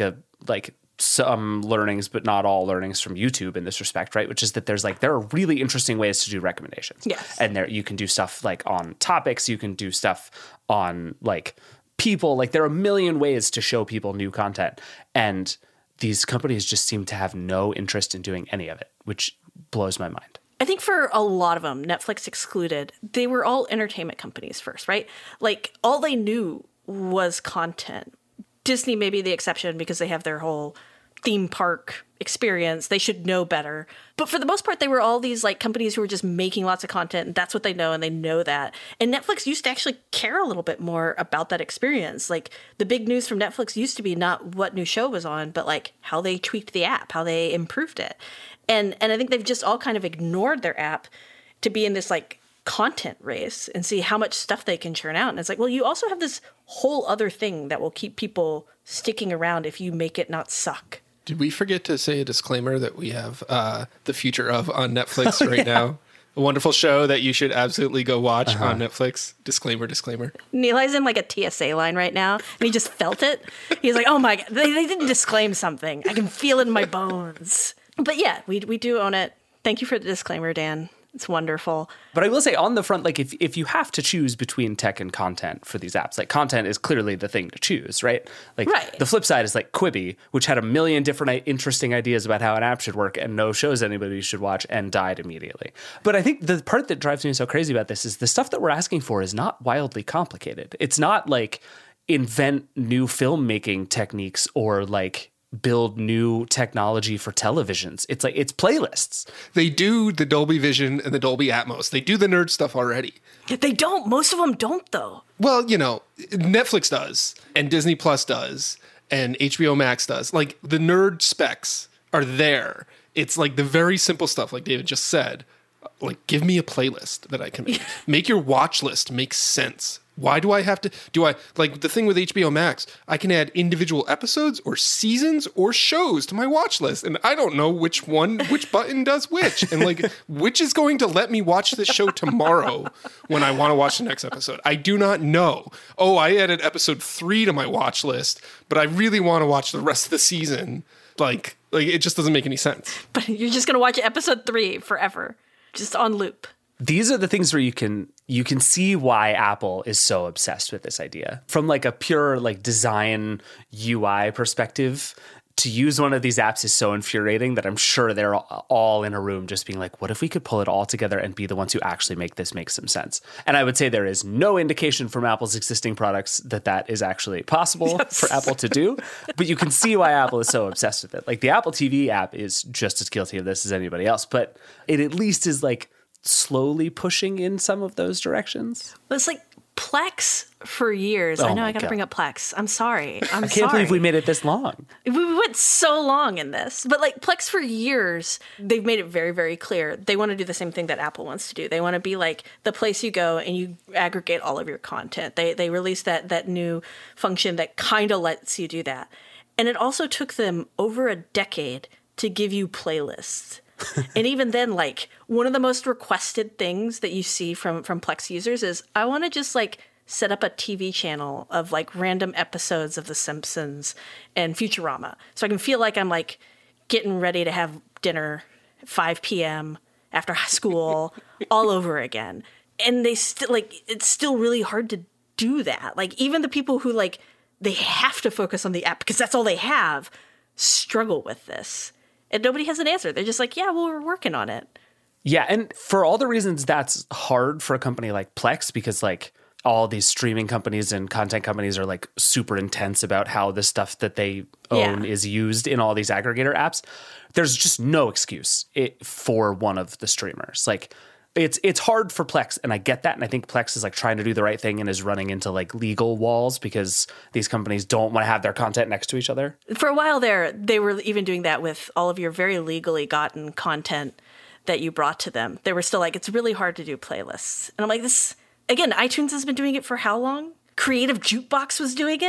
some learnings, but not all learnings from YouTube in this respect, right? Which is that there are really interesting ways to do recommendations. Yes. And you can do stuff like on topics, you can do stuff on like people, like there are a million ways to show people new content. And these companies just seem to have no interest in doing any of it, which blows my mind. I think for a lot of them, Netflix excluded, they were all entertainment companies first, right? Like all they knew was content. Disney may be the exception because they have their whole theme park experience. They should know better. But for the most part, they were all these like companies who were just making lots of content, and that's what they know, and they know that. And Netflix used to actually care a little bit more about that experience. Like the big news from Netflix used to be not what new show was on, but like how they tweaked the app, how they improved it. And I think they've just all kind of ignored their app to be in this like content race and see how much stuff they can churn out. And it's like, well, you also have this whole other thing that will keep people sticking around if you make it not suck. Did we forget to say a disclaimer that we have The Future of on Netflix right now? A wonderful show that you should absolutely go watch on Netflix. Disclaimer. Nilai's in like a TSA line right now, and he just felt it. He's like, oh my God, they didn't disclaim something. I can feel it in my bones. But yeah, we do own it. Thank you for the disclaimer, Dan. It's wonderful. But I will say on the front, like if you have to choose between tech and content for these apps, like content is clearly the thing to choose, right? Like The flip side is like Quibi, which had a million different interesting ideas about how an app should work and no shows anybody should watch and died immediately. But I think the part that drives me so crazy about this is the stuff that we're asking for is not wildly complicated. It's not like invent new filmmaking techniques or like build new technology for televisions. It's like, it's playlists. They do the Dolby Vision and the Dolby Atmos. They do the nerd stuff already. They don't. Most of them don't, though. Well, you know, Netflix does, and Disney Plus does, and HBO Max does. Like, the nerd specs are there. It's like the very simple stuff, like David just said. Like, give me a playlist that I can make. Make your watch list make sense. Why do I have to, like the thing with HBO Max, I can add individual episodes or seasons or shows to my watch list. And I don't know which button does which. And like, which is going to let me watch this show tomorrow when I want to watch the next episode? I do not know. Oh, I added episode 3 to my watch list, but I really want to watch the rest of the season. Like it just doesn't make any sense. But you're just going to watch episode 3 forever, just on loop. These are the things where you can see why Apple is so obsessed with this idea. From like a pure like design UI perspective, to use one of these apps is so infuriating that I'm sure they're all in a room just being like, what if we could pull it all together and be the ones who actually make this make some sense? And I would say there is no indication from Apple's existing products that is actually possible for Apple to do. But you can see why Apple is so obsessed with it. Like the Apple TV app is just as guilty of this as anybody else, but it at least is like slowly pushing in some of those directions. But it's like Plex for years. I know I got to bring up Plex. I'm sorry. I can't believe we made it this long. We went so long in this. But like Plex for years, they've made it very, very clear. They want to do the same thing that Apple wants to do. They want to be like the place you go and you aggregate all of your content. They released that new function that kind of lets you do that. And it also took them over a decade to give you playlists. And even then, like, one of the most requested things that you see from Plex users is, I want to just, like, set up a TV channel of, like, random episodes of The Simpsons and Futurama. So I can feel like I'm, like, getting ready to have dinner at 5 p.m. after school all over again. And they still, like, it's still really hard to do that. Like, even the people who, like, they have to focus on the app because that's all they have struggle with this. And nobody has an answer. They're just like, yeah, well, we're working on it. Yeah, and for all the reasons that's hard for a company like Plex, because like all these streaming companies and content companies are like super intense about how the stuff that they own is used in all these aggregator apps. There's just no excuse for one of the streamers. Like it's hard for Plex, and I get that. And I think Plex is like trying to do the right thing and is running into like legal walls because these companies don't want to have their content next to each other. For a while there, they were even doing that with all of your very legally gotten content that you brought to them. They were still like, it's really hard to do playlists. And I'm like, this, again, iTunes has been doing it for how long? Creative Jukebox was doing it.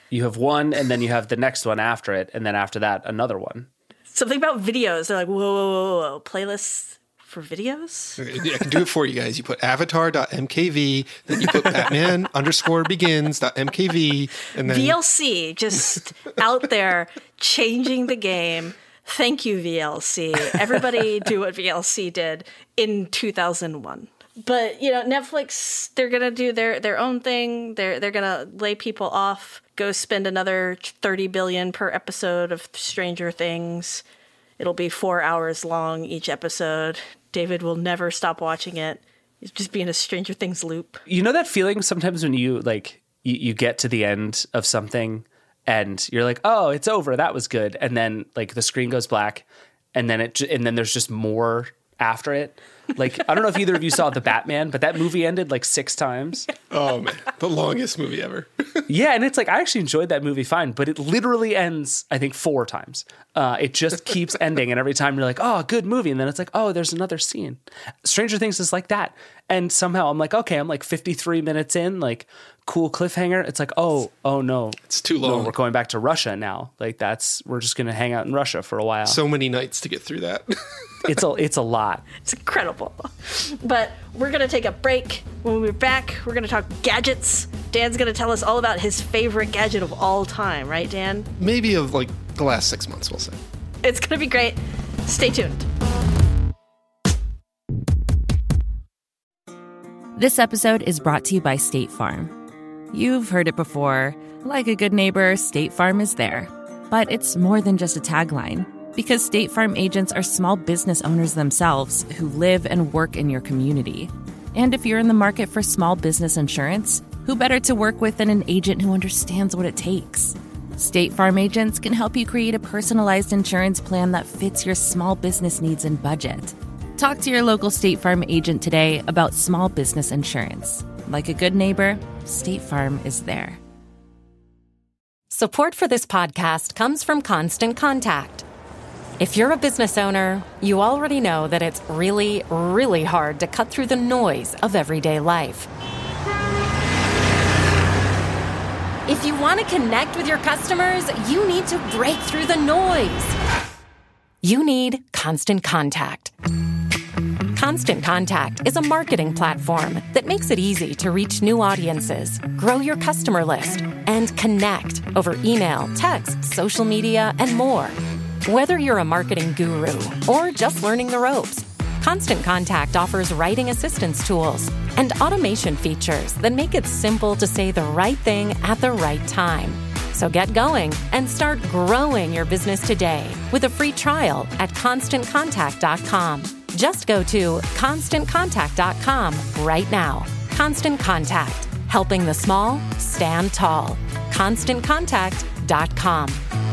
You have one, and then you have the next one after it, and then after that, another one. Something about videos. They're like, whoa. Playlists for videos? I can do it for you guys. You put avatar.mkv, then you put Batman_begins.mkv, and then VLC just out there changing the game. Thank you, VLC. Everybody do what VLC did in 2001. But, Netflix, they're going to do their own thing. They're going to lay people off, go spend another $30 billion per episode of Stranger Things. It'll be 4 hours long each episode. David will never stop watching it. He's just be in a Stranger Things loop. You know that feeling sometimes when you you get to the end of something and you're like, oh, it's over. That was good. And then like the screen goes black and then there's just more after it. Like, I don't know if either of you saw The Batman, but that movie ended like 6 times. Oh man, the longest movie ever. Yeah, and it's like, I actually enjoyed that movie fine, but it literally ends, I think, 4 times. It just keeps ending, and every time you're like, oh, good movie, and then it's like, oh, there's another scene. Stranger Things is like that. And somehow I'm like, okay, I'm like 53 minutes in, like, cool cliffhanger. It's like, oh no. It's too long. No, we're going back to Russia now. Like, we're just going to hang out in Russia for a while. So many nights to get through that. It's a lot. It's incredible. But we're going to take a break. When we're back, we're going to talk gadgets. Dan's going to tell us all about his favorite gadget of all time, right, Dan? Maybe of like the last 6 months, we'll say. It's going to be great. Stay tuned. This episode is brought to you by State Farm. You've heard it before. Like a good neighbor, State Farm is there. But it's more than just a tagline. Because State Farm agents are small business owners themselves who live and work in your community. And if you're in the market for small business insurance, who better to work with than an agent who understands what it takes? State Farm agents can help you create a personalized insurance plan that fits your small business needs and budget. Talk to your local State Farm agent today about small business insurance. Like a good neighbor, State Farm is there. Support for this podcast comes from Constant Contact. If you're a business owner, you already know that it's really, really hard to cut through the noise of everyday life. If you want to connect with your customers, you need to break through the noise. You need Constant Contact. Constant Contact is a marketing platform that makes it easy to reach new audiences, grow your customer list, and connect over email, text, social media, and more. Whether you're a marketing guru or just learning the ropes, Constant Contact offers writing assistance tools and automation features that make it simple to say the right thing at the right time. So get going and start growing your business today with a free trial at ConstantContact.com. Just go to ConstantContact.com right now. Constant Contact, helping the small stand tall. ConstantContact.com.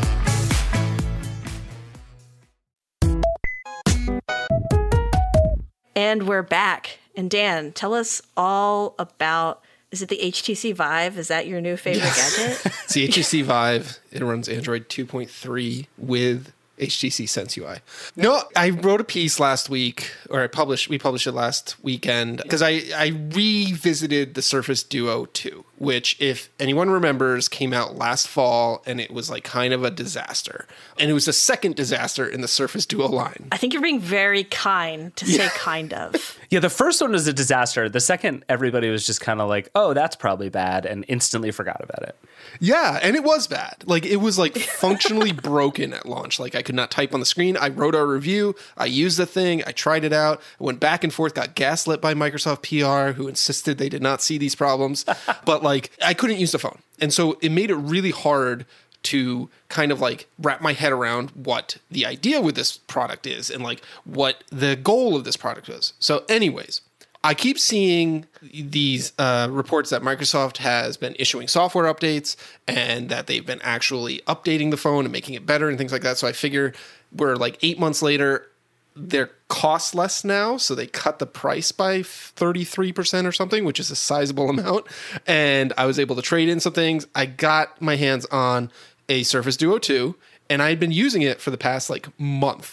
And we're back. And Dan, tell us all about, is it the HTC Vive? Is that your new favorite gadget? It's the HTC Vive. It runs Android 2.3 with HTC Sense UI. No, I wrote a piece last week, or we published it last weekend, because I revisited the Surface Duo 2, which, if anyone remembers, came out last fall, and it was like kind of a disaster. And it was the second disaster in the Surface Duo line. I think you're being very kind to say kind of. Yeah, the first one was a disaster. The second, everybody was just kind of like, oh, that's probably bad, and instantly forgot about it. Yeah, and it was bad. Like, it was like functionally broken at launch. Like, I could not type on the screen. I wrote our review. I used the thing. I tried it out. I went back and forth, got gaslit by Microsoft PR, who insisted they did not see these problems. But like, I couldn't use the phone. And so it made it really hard to kind of like wrap my head around what the idea with this product is and like what the goal of this product is. So anyways, I keep seeing these reports that Microsoft has been issuing software updates and that they've been actually updating the phone and making it better and things like that. So I figure we're like 8 months later, they're cost less now. So they cut the price by 33% or something, which is a sizable amount. And I was able to trade in some things. I got my hands on a Surface Duo 2, and I had been using it for the past like month.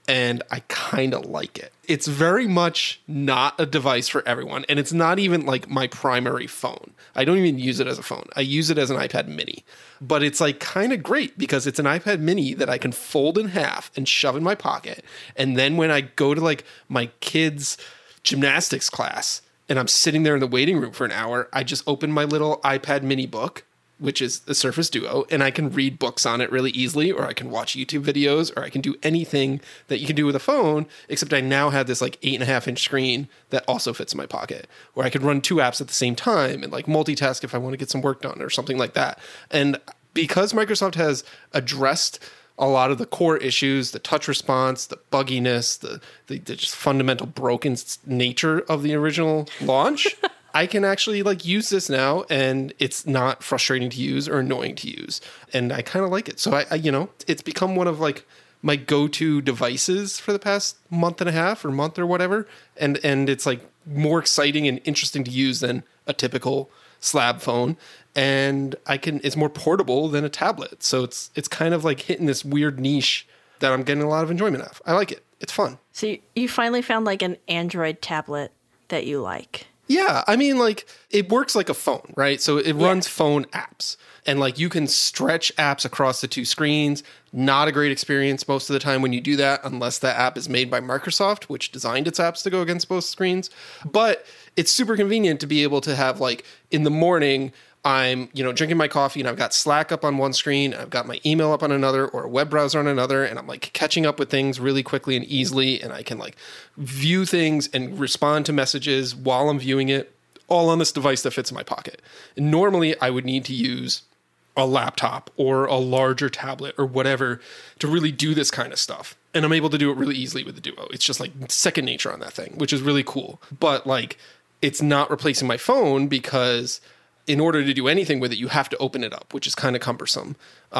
and I kind of like it. It's very much not a device for everyone, and it's not even like my primary phone. I don't even use it as a phone. I use it as an iPad mini. But it's like kind of great because it's an iPad mini that I can fold in half and shove in my pocket. And then when I go to like my kids' gymnastics class and I'm sitting there in the waiting room for an hour, I just open my little iPad mini book, which is the Surface Duo, and I can read books on it really easily, or I can watch YouTube videos, or I can do anything that you can do with a phone, except I now have this like 8.5-inch screen that also fits in my pocket, where I could run 2 apps at the same time and like multitask if I want to get some work done or something like that. And because Microsoft has addressed a lot of the core issues, the touch response, the bugginess, the just fundamental broken nature of the original launch, I can actually like use this now, and it's not frustrating to use or annoying to use. And I kind of like it. So I it's become one of like my go-to devices for the past month and a half or month or whatever. And it's like more exciting and interesting to use than a typical slab phone. And it's more portable than a tablet. So it's kind of like hitting this weird niche that I'm getting a lot of enjoyment of. I like it. It's fun. So you finally found like an Android tablet that you like. Yeah, I mean, like, it works like a phone, right? So it runs phone apps. And, like, you can stretch apps across the 2 screens. Not a great experience most of the time when you do that, unless that app is made by Microsoft, which designed its apps to go against both screens. But it's super convenient to be able to have, like, in the morning, I'm, drinking my coffee and I've got Slack up on one screen, I've got my email up on another, or a web browser on another, and I'm like catching up with things really quickly and easily, and I can like view things and respond to messages while I'm viewing it, all on this device that fits in my pocket. And normally I would need to use a laptop or a larger tablet or whatever to really do this kind of stuff. And I'm able to do it really easily with the Duo. It's just like second nature on that thing, which is really cool. But like, it's not replacing my phone because in order to do anything with it, you have to open it up, which is kind of cumbersome.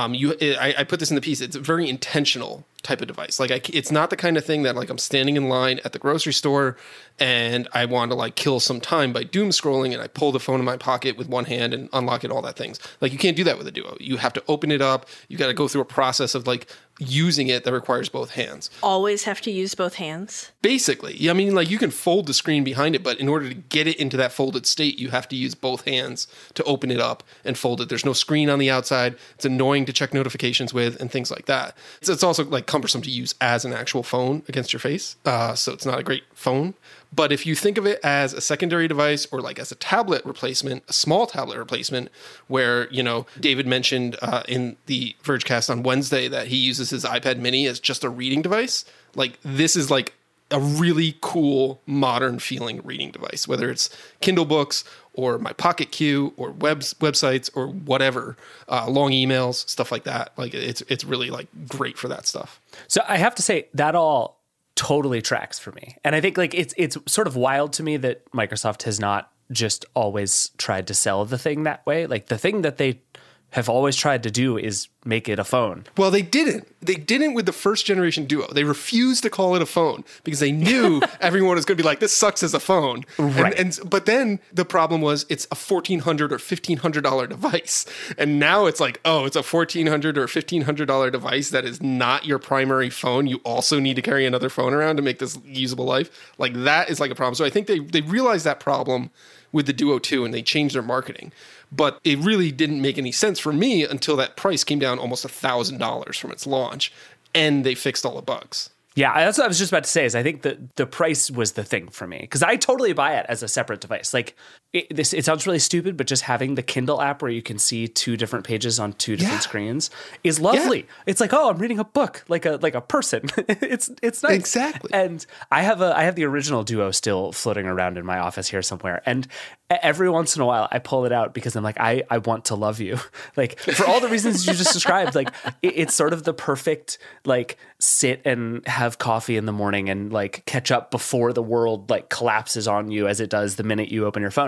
I put this in the piece. It's a very intentional type of device. Like it's not the kind of thing that like I'm standing in line at the grocery store and I want to like kill some time by doom scrolling and I pull the phone in my pocket with one hand and unlock it, all that things. Like you can't do that with a Duo. You have to open it up. You got to go through a process of like using it that requires both hands. Always have to use both hands? Basically. Yeah, I mean, like you can fold the screen behind it, but in order to get it into that folded state, you have to use both hands to open it up and fold it. There's no screen on the outside. It's annoying to check notifications with and things like that. It's also like cumbersome to use as an actual phone against your face. So it's not a great phone. But if you think of it as a secondary device or like as a tablet replacement, a small tablet replacement, where, David mentioned in the Vergecast on Wednesday that he uses his iPad mini as just a reading device, like this is like a really cool modern feeling reading device, whether it's Kindle books or my Pocket Q or websites or whatever, long emails, stuff like that. Like it's really like great for that stuff. So I have to say that all totally tracks for me. And I think like it's sort of wild to me that Microsoft has not just always tried to sell the thing that way. Like the thing that they have always tried to do is make it a phone. Well, they didn't. They didn't with the first generation Duo. They refused to call it a phone because they knew everyone was going to be like, this sucks as a phone. Right. But then the problem was it's a $1,400 or $1,500 device. And now it's like, oh, it's a $1,400 or $1,500 device that is not your primary phone. You also need to carry another phone around to make this usable life. Like that is like a problem. So I think they realized that problem with the Duo 2 and they changed their marketing. But it really didn't make any sense for me until that price came down almost $1,000 from its launch and they fixed all the bugs. Yeah, that's what I was just about to say is I think that the price was the thing for me because I totally buy it as a separate device. Like it sounds really stupid, but just having the Kindle app where you can see 2 different pages on 2 different screens is lovely. Yeah. It's like, oh, I'm reading a book like a person. It's nice. Exactly. And I have the original Duo still floating around in my office here somewhere. And every once in a while I pull it out because I'm like, I want to love you. Like for all the reasons you just described, like it's sort of the perfect like sit and have coffee in the morning and like catch up before the world like collapses on you as it does the minute you open your phone.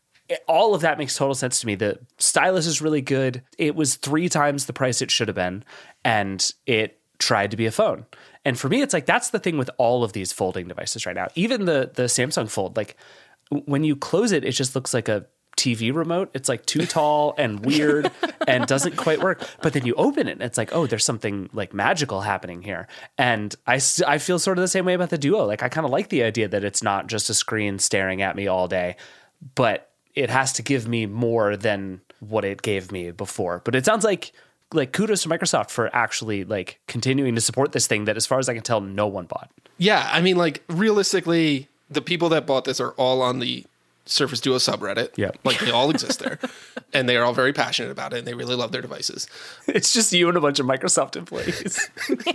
All of that makes total sense to me. The stylus is really good. It was 3 times the price it should have been, and it tried to be a phone. And for me, it's like that's the thing with all of these folding devices right now. Even the Samsung Fold, like when you close it, it just looks like a TV remote. It's like too tall and weird and doesn't quite work. But then you open it and it's like, oh, there's something like magical happening here. And I feel sort of the same way about the Duo. Like I kind of like the idea that it's not just a screen staring at me all day, but it has to give me more than what it gave me before. But it sounds like kudos to Microsoft for actually like continuing to support this thing that, as far as I can tell, no one bought. Yeah, I mean, like realistically, the people that bought this are all on the Surface Duo subreddit. Yeah. Like they all exist there. And they are all very passionate about it and they really love their devices. It's just you and a bunch of Microsoft employees.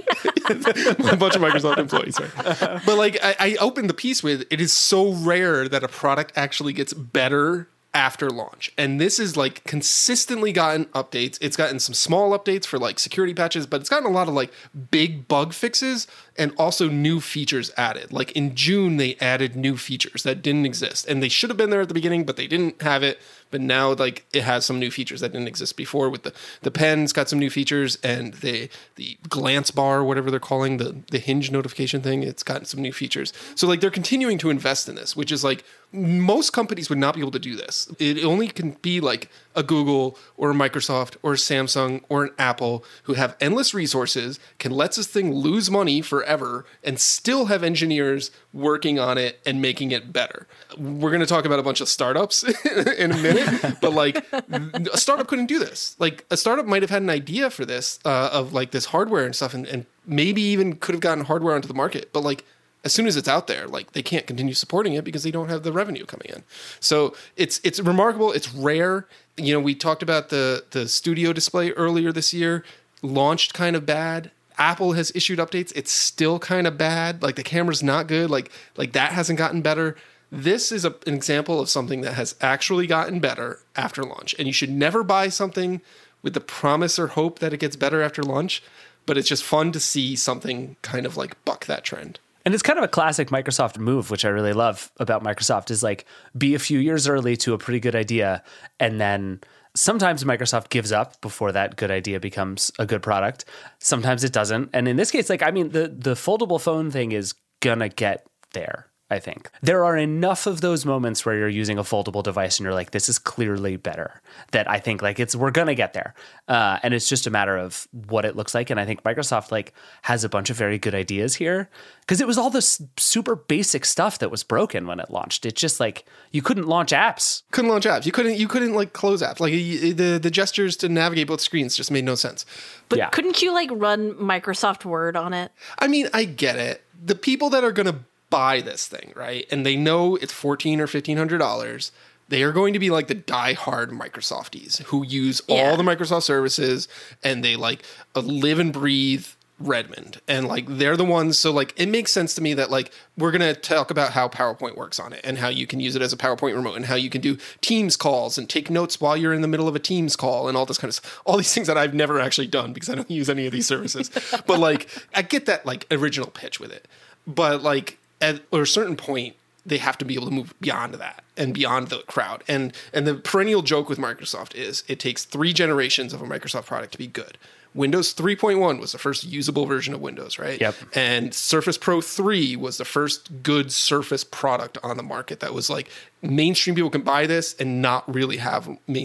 A bunch of Microsoft employees, right? But like I opened the piece with, it is so rare that a product actually gets better after launch. And this is like consistently gotten updates. It's gotten some small updates for like security patches, but it's gotten a lot of like big bug fixes and also new features added. Like in June, they added new features that didn't exist. And they should have been there at the beginning, but they didn't have it. But now like it has some new features that didn't exist before. With the pen's got some new features, and the glance bar, whatever they're calling the hinge notification thing, it's gotten some new features. So like they're continuing to invest in this, which is like most companies would not be able to do this. It only can be like a Google or a Microsoft or a Samsung or an Apple who have endless resources, can let this thing lose money forever and still have engineers working on it and making it better. We're going to talk about a bunch of startups in a minute, but like a startup couldn't do this. Like a startup might have had an idea for this of like this hardware and stuff, and maybe even could have gotten hardware onto the market, but like as soon as it's out there, like they can't continue supporting it because they don't have the revenue coming in. So it's remarkable. It's rare. You know, we talked about the Studio Display earlier this year, launched kind of bad. Apple has issued updates. It's still kind of bad. Like the camera's not good. Like that hasn't gotten better. This is an example of something that has actually gotten better after launch. And you should never buy something with the promise or hope that it gets better after launch. But it's just fun to see something kind of like buck that trend. And it's kind of a classic Microsoft move, which I really love about Microsoft, is like be a few years early to a pretty good idea. And then sometimes Microsoft gives up before that good idea becomes a good product. Sometimes it doesn't. And in this case, like, I mean, the foldable phone thing is gonna get there. I think there are enough of those moments where you're using a foldable device and you're like, this is clearly better, that I think like we're going to get there. And it's just a matter of what it looks like. And I think Microsoft like has a bunch of very good ideas here, because it was all this super basic stuff that was broken when it launched. It's just like, you couldn't launch apps. You couldn't like close apps. Like the gestures to navigate both screens just made no sense. But couldn't you like run Microsoft Word on it? I mean, I get it. The people that are going to buy this thing, right? And they know it's $1,400 or $1,500. They are going to be like the die-hard Microsofties who use all the Microsoft services, and they like live and breathe Redmond, and like they're the ones. So like it makes sense to me that like we're gonna talk about how PowerPoint works on it, and how you can use it as a PowerPoint remote, and how you can do Teams calls and take notes while you're in the middle of a Teams call, and all this kind of stuff. All these things that I've never actually done because I don't use any of these services. But like I get that like original pitch with it, but like at a certain point, they have to be able to move beyond that and beyond the crowd. And the perennial joke with Microsoft is it takes 3 generations of a Microsoft product to be good. Windows 3.1 was the first usable version of Windows, right? Yep. And Surface Pro 3 was the first good Surface product on the market that was like mainstream people can buy this and not really have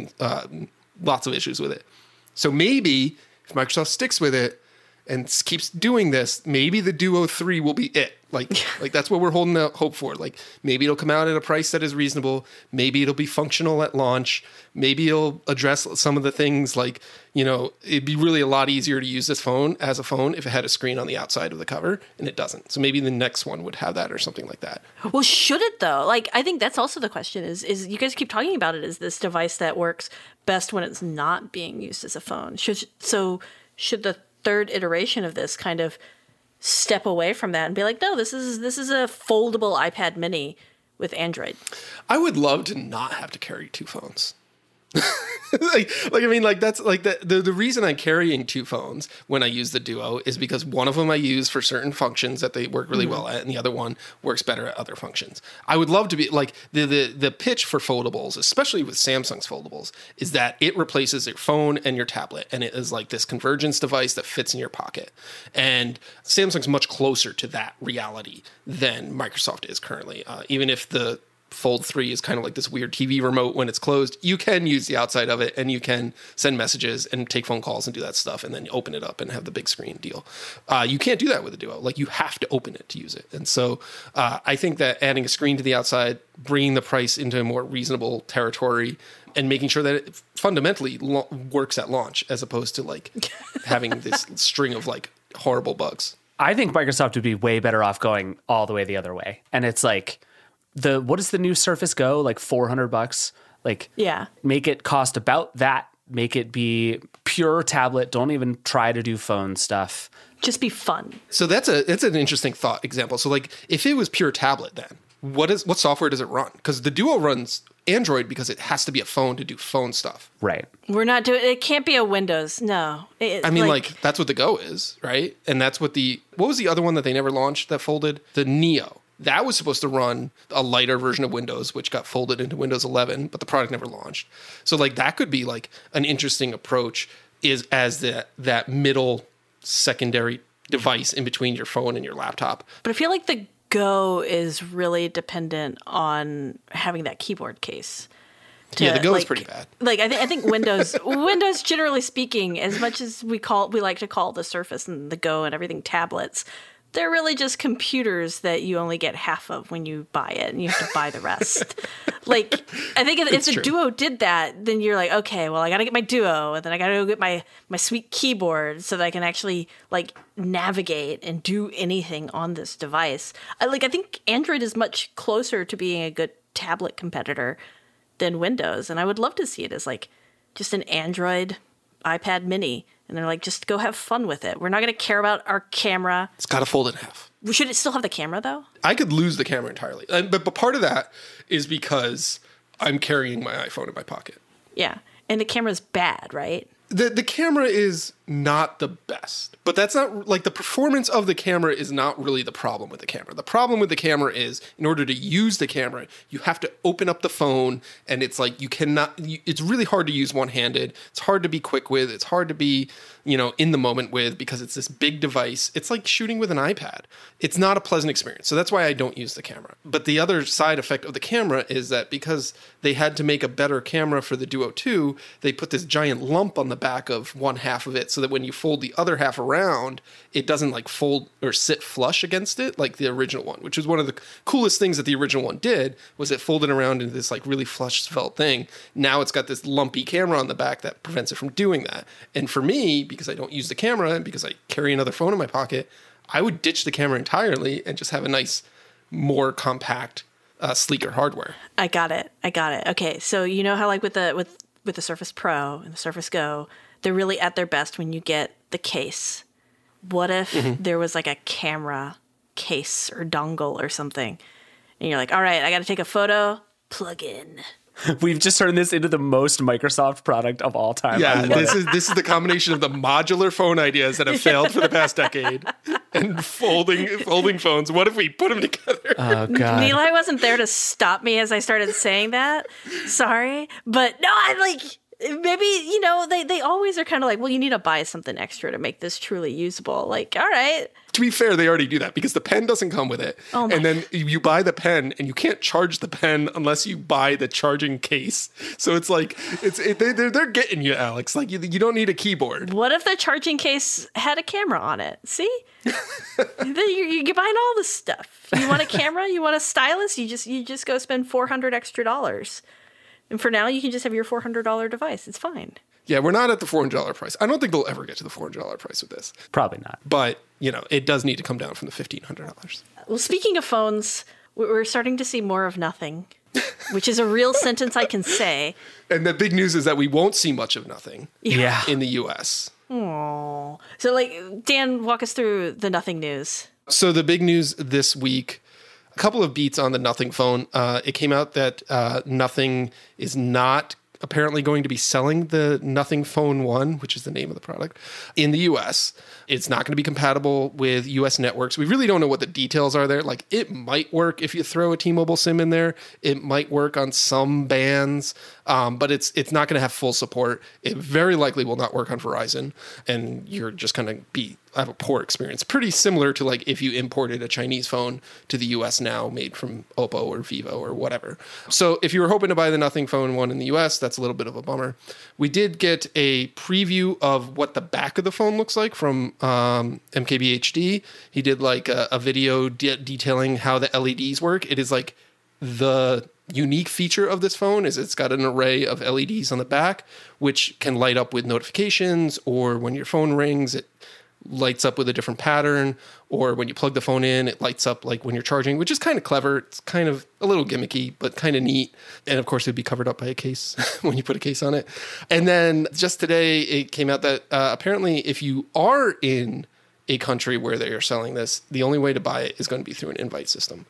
lots of issues with it. So maybe if Microsoft sticks with it and keeps doing this, maybe the Duo 3 will be it. Like that's what we're holding out hope for. Like maybe it'll come out at a price that is reasonable. Maybe it'll be functional at launch. Maybe it'll address some of the things like, you know, it'd be really a lot easier to use this phone as a phone if it had a screen on the outside of the cover, and it doesn't. So maybe the next one would have that or something like that. Well, should it though? Like I think that's also the question is you guys keep talking about it as this device that works best when it's not being used as a phone. Should the third iteration of this kind of step away from that and be like, no, this is a foldable iPad mini with Android? I would love to not have to carry 2 phones. That's like the reason I'm carrying 2 phones when I use the Duo is because one of them I use for certain functions that they work really well at, and the other one works better at other functions. I would love to be like the pitch for foldables, especially with Samsung's foldables, is that it replaces your phone and your tablet, and it is like this convergence device that fits in your pocket. And Samsung's much closer to that reality than Microsoft is currently, even if the Fold 3 is kind of like this weird TV remote when it's closed. You can use the outside of it and you can send messages and take phone calls and do that stuff and then open it up and have the big screen deal. You can't do that with a Duo. Like, you have to open it to use it. And so I think that adding a screen to the outside, bringing the price into a more reasonable territory, and making sure that it fundamentally works at launch as opposed to like having this string of like horrible bugs. I think Microsoft would be way better off going all the way the other way. And it's like, what is the new Surface Go? Like $400? Like, Yeah. make it cost about that. Make it be pure tablet. Don't even try to do phone stuff. Just be fun. So that's an interesting thought example. So like, if it was pure tablet, then what software does it run? Because the Duo runs Android because it has to be a phone to do phone stuff. Right. We're not doing it. Can't be a Windows. No. I mean, like that's what the Go is, right? And that's what what was the other one that they never launched that folded? The Neo. That was supposed to run a lighter version of Windows, which got folded into Windows 11, but the product never launched. So like that could be like an interesting approach is as that middle secondary device in between your phone and your laptop. But I feel like the Go is really dependent on having that keyboard case. Yeah, the Go is pretty bad. Like I think Windows, Windows generally speaking, as much as we like to call the Surface and the Go and everything tablets, they're really just computers that you only get half of when you buy it, and you have to buy the rest. Like, I think if the Duo did that, then you're like, okay, well, I got to get my Duo, and then I got to go get my sweet keyboard so that I can actually like navigate and do anything on this device. I think Android is much closer to being a good tablet competitor than Windows, and I would love to see it as like just an Android iPad mini. And they're like, just go have fun with it. We're not going to care about our camera. It's got to fold in half. Should it still have the camera, though? I could lose the camera entirely. But part of that is because I'm carrying my iPhone in my pocket. Yeah. And the camera's bad, right? The camera is not the best, but that's not like the performance of the camera is not really the problem with the camera. The problem with the camera is in order to use the camera, you have to open up the phone and it's like it's really hard to use one-handed. It's hard to be quick with. It's hard to be, in the moment with because it's this big device. It's like shooting with an iPad. It's not a pleasant experience. So that's why I don't use the camera. But the other side effect of the camera is that because they had to make a better camera for the Duo 2, they put this giant lump on the back of one half of it so that when you fold the other half around, it doesn't like fold or sit flush against it like the original one, which is one of the coolest things that the original one did was it folded around into this like really flush felt thing. Now it's got this lumpy camera on the back that prevents it from doing that. And for me, because I don't use the camera and because I carry another phone in my pocket, I would ditch the camera entirely and just have a nice, more compact, sleeker hardware. I got it. Okay, so you know how like with the Surface Pro and the Surface Go, they're really at their best when you get the case. What if there was like a camera case or dongle or something, and you're like, all right, I got to take a photo, plug in. We've just turned this into the most Microsoft product of all time. Yeah, this is the combination of the modular phone ideas that have failed for the past decade and folding phones. What if we put them together? Oh God! Nilay wasn't there to stop me as I started saying that. Sorry, but no, I like. Maybe, they always are kind of like, well, you need to buy something extra to make this truly usable. Like, all right. To be fair, they already do that because the pen doesn't come with it. Oh and then you buy the pen and you can't charge the pen unless you buy the charging case. So it's like, they're getting you, Alex. Like you don't need a keyboard. What if the charging case had a camera on it? See? You're buying all this stuff. You want a camera? You want a stylus? You just go spend $400 extra. And for now, you can just have your $400 device. It's fine. Yeah, we're not at the $400 price. I don't think they'll ever get to the $400 price with this. Probably not. But, it does need to come down from the $1,500. Well, speaking of phones, we're starting to see more of nothing, which is a real sentence I can say. And the big news is that we won't see much of nothing in the U.S. Oh. So, Dan, walk us through the nothing news. So the big news this week, a couple of beats on the Nothing phone. It came out that Nothing is not apparently going to be selling the Nothing Phone 1, which is the name of the product, in the US. It's not going to be compatible with US networks. We really don't know what the details are there. Like, it might work if you throw a T-Mobile SIM in there. It might work on some bands, but it's not going to have full support. It very likely will not work on Verizon, and you're just going to be have a poor experience. Pretty similar to like if you imported a Chinese phone to the US now made from Oppo or Vivo or whatever. So if you were hoping to buy the Nothing Phone 1 in the US, that's a little bit of a bummer. We did get a preview of what the back of the phone looks like from MKBHD. He did like a video detailing how the LEDs work. It is like the unique feature of this phone is it's got an array of LEDs on the back, which can light up with notifications, or when your phone rings, it lights up with a different pattern, or when you plug the phone in, it lights up like when you're charging, which is kind of clever. It's kind of a little gimmicky, but kind of neat. And of course, it'd be covered up by a case when you put a case on it. And then just today, it came out that apparently if you are in a country where they are selling this, the only way to buy it is going to be through an invite system.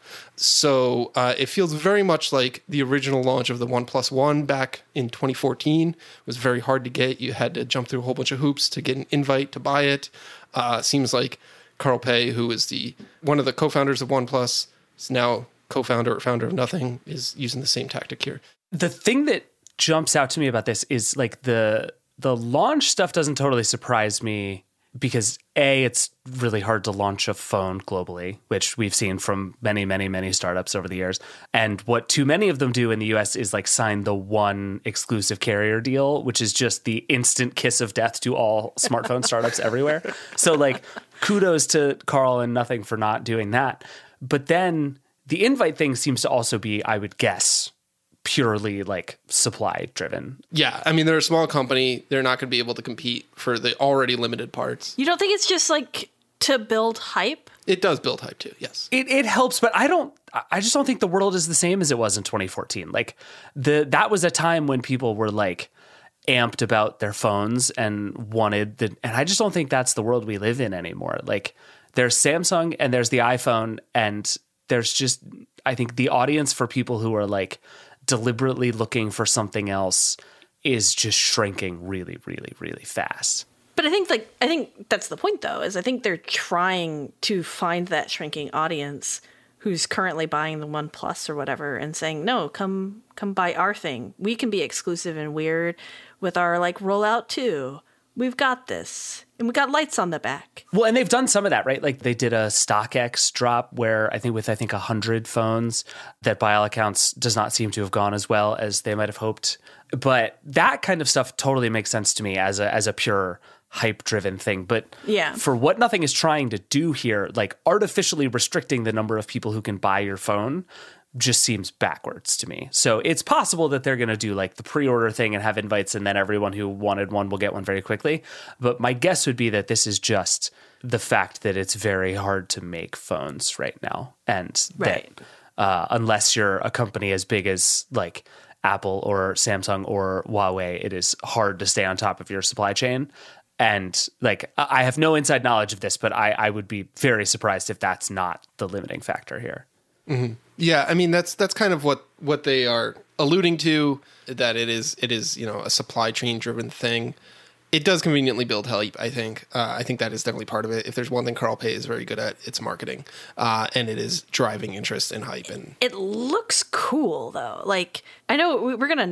So it feels very much like the original launch of the OnePlus One back in 2014. It was very hard to get. You had to jump through a whole bunch of hoops to get an invite to buy it. Seems like Carl Pei, who is one of the co-founders of OnePlus, is now co-founder or founder of Nothing, is using the same tactic here. The thing that jumps out to me about this is like the launch stuff doesn't totally surprise me, because A, it's really hard to launch a phone globally, which we've seen from many, many, many startups over the years. And what too many of them do in the US is like sign the one exclusive carrier deal, which is just the instant kiss of death to all smartphone startups everywhere. So like kudos to Carl and Nothing for not doing that. But then the invite thing seems to also be, I would guess, purely like supply driven. Yeah, I mean, they're a small company. They're not going to be able to compete for the already limited parts. You don't think it's just like to build hype? It does build hype too, yes. It helps, but I just don't think the world is the same as it was in 2014. Like that was a time when people were like amped about their phones and and I just don't think that's the world we live in anymore. Like there's Samsung and there's the iPhone, and there's just, I think the audience for people who are like deliberately looking for something else is just shrinking really, really, really fast. But I think that's the point, though, is I think they're trying to find that shrinking audience who's currently buying the OnePlus or whatever and saying, no, come buy our thing. We can be exclusive and weird with our like rollout too. We've got this. And we got lights on the back. Well, and they've done some of that, right? Like they did a StockX drop where I think 100 phones that by all accounts does not seem to have gone as well as they might have hoped. But that kind of stuff totally makes sense to me as a pure hype-driven thing. But yeah, for what Nothing is trying to do here, like artificially restricting the number of people who can buy your phone just seems backwards to me. So it's possible that they're going to do like the pre-order thing and have invites, and then everyone who wanted one will get one very quickly. But my guess would be that this is just the fact that it's very hard to make phones right now. And right. that unless you're a company as big as like Apple or Samsung or Huawei, it is hard to stay on top of your supply chain. And like, I have no inside knowledge of this, but I would be very surprised if that's not the limiting factor here. Mm-hmm. Yeah, I mean that's kind of what they are alluding to, that it is a supply chain driven thing. It does conveniently build hype, I think. I think that is definitely part of it. If there's one thing Carl Pei is very good at, it's marketing, and it is driving interest and hype. And it looks cool though. like I know we're gonna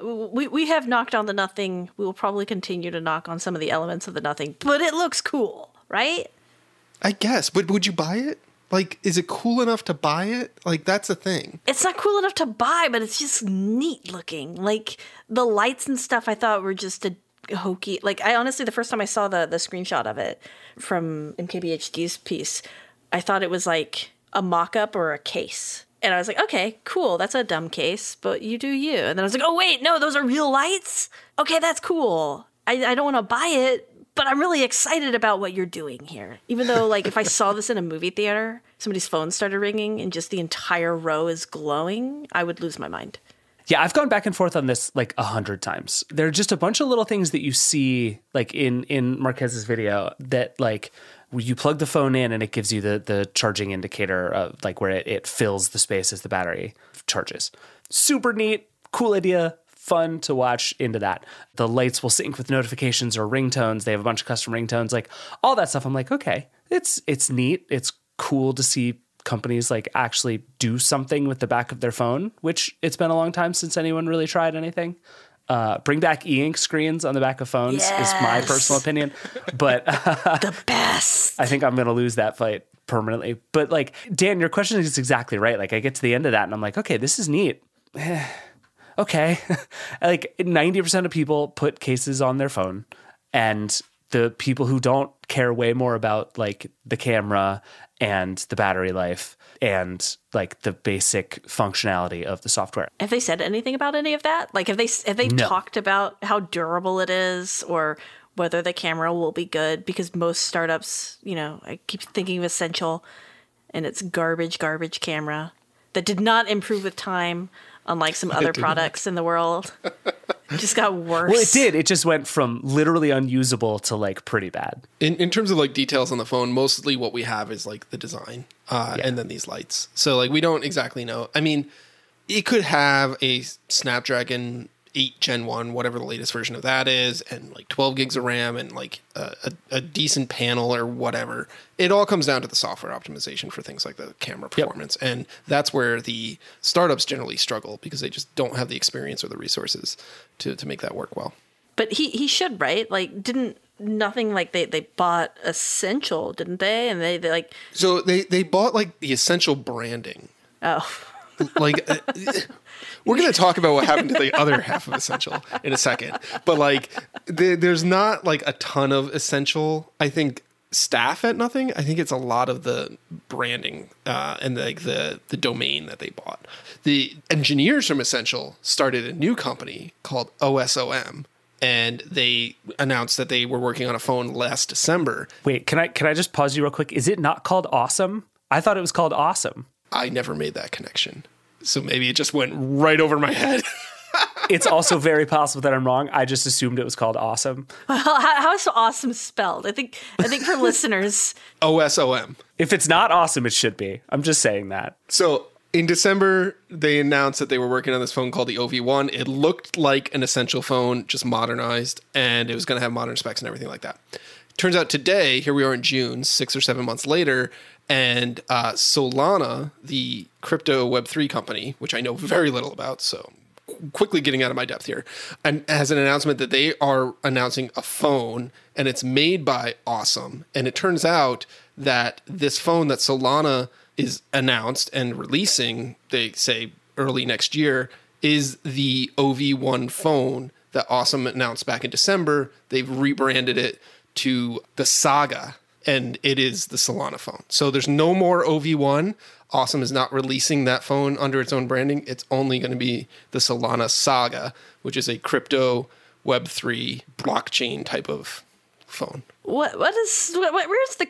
we have knocked on the Nothing. We will probably continue to knock on some of the elements of the Nothing, but it looks cool, right? I guess, but would you buy it? Like, is it cool enough to buy it? Like, that's a thing. It's not cool enough to buy, but it's just neat looking. Like, the lights and stuff I thought were just a hokey. Like, I honestly, the first time I saw the screenshot of it from MKBHD's piece, I thought it was like a mock-up or a case. And I was like, okay, cool. That's a dumb case, but you do you. And then I was like, oh, wait, no, those are real lights? Okay, that's cool. I don't want to buy it, but I'm really excited about what you're doing here. Even though, like, if I saw this in a movie theater, somebody's phone started ringing and just the entire row is glowing, I would lose my mind. Yeah, I've gone back and forth on this like 100 times. There are just a bunch of little things that you see like in Marquez's video that like you plug the phone in and it gives you the charging indicator of like where it fills the space as the battery charges. Super neat, cool idea. Fun to watch into that. The lights will sync with notifications or ringtones. They have a bunch of custom ringtones, like all that stuff. I'm like, okay, it's neat. It's cool to see companies like actually do something with the back of their phone, which it's been a long time since anyone really tried anything. Bring back e-ink screens on the back of phones is my personal opinion. But The best. I think I'm going to lose that fight permanently. But like, Dan, your question is exactly right. Like I get to the end of that and I'm like, okay, this is neat. Okay. Like 90% of people put cases on their phone, and the people who don't care way more about like the camera and the battery life and like the basic functionality of the software. Have they said anything about any of that? Like, have they No. talked about how durable it is or whether the camera will be good? Because most startups, you know, I keep thinking of Essential and its garbage camera that did not improve with time, unlike some other products in the world. It just got worse. Well, it did. It just went from literally unusable to like pretty bad. In terms of like details on the phone, mostly what we have is like the design and then these lights. So like we don't exactly know. I mean, it could have a Snapdragon 8 Gen 1, whatever the latest version of that is, and like 12 gigs of RAM and like a decent panel or whatever. It all comes down to the software optimization for things like the camera performance. And that's where the startups generally struggle because they just don't have the experience or the resources to make that work well. But he should, right? Like, nothing like they bought Essential, didn't they? And they like, So they bought like the Essential branding. oh, Like we're going to talk about what happened to the other half of Essential in a second, but like there's not like a ton of Essential, I think, staff at Nothing. I think it's a lot of the branding and like the domain that they bought. The engineers from Essential started a new company called OSOM, and they announced that they were working on a phone last December. Wait, can I just pause you real quick? Is it not called Awesome? I thought it was called Awesome. I never made that connection. So maybe it just went right over my head. It's also very possible that I'm wrong. I just assumed it was called Awesome. how is awesome spelled? I think for listeners, OSOM. If it's not awesome, it should be. I'm just saying that. So in December, they announced that they were working on this phone called the OV1. It looked like an Essential phone, just modernized, and it was going to have modern specs and everything like that. Turns out today, here we are in June, 6 or 7 months later, and Solana, the crypto Web3 company, which I know very little about, so quickly getting out of my depth here, and has an announcement that they are announcing a phone, and it's made by Awesome. And it turns out that this phone that Solana is announced and releasing, they say early next year, is the OV1 phone that Awesome announced back in December. They've rebranded it to the Saga, and it is the Solana phone. So there's no more OV1. Awesome is not releasing that phone under its own branding. It's only going to be the Solana Saga, which is a crypto Web3 blockchain type of phone. where's the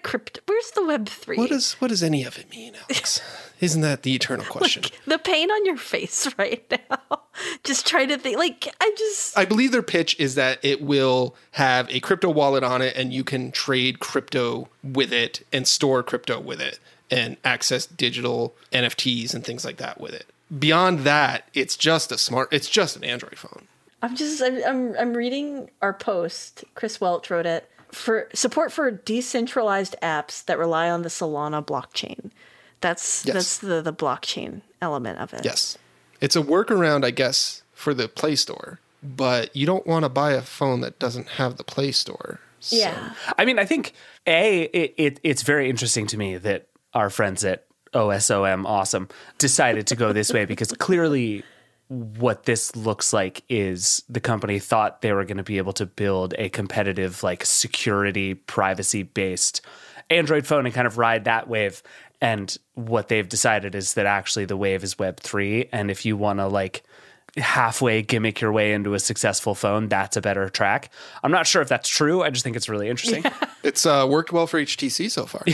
Web3? What does any of it mean, Alex? Isn't that the eternal question? The pain on your face right now. Just trying to think. Like, I believe their pitch is that it will have a crypto wallet on it, and you can trade crypto with it and store crypto with it and access digital NFTs and things like that with it. Beyond that, it's just an Android phone. I'm reading our post. Chris Welch wrote it. For support for decentralized apps that rely on the Solana blockchain. That's the blockchain element of it. Yes. It's a workaround, I guess, for the Play Store, but you don't want to buy a phone that doesn't have the Play Store. So. Yeah. I mean, I think, it's very interesting to me that our friends at OSOM Awesome decided to go this way, because clearly what this looks like is the company thought they were going to be able to build a competitive, like, security, privacy-based Android phone and kind of ride that wave. And what they've decided is that actually the wave is Web3. And if you want to, like, halfway gimmick your way into a successful phone, that's a better track. I'm not sure if that's true. I just think it's really interesting. Yeah. It's worked well for HTC so far.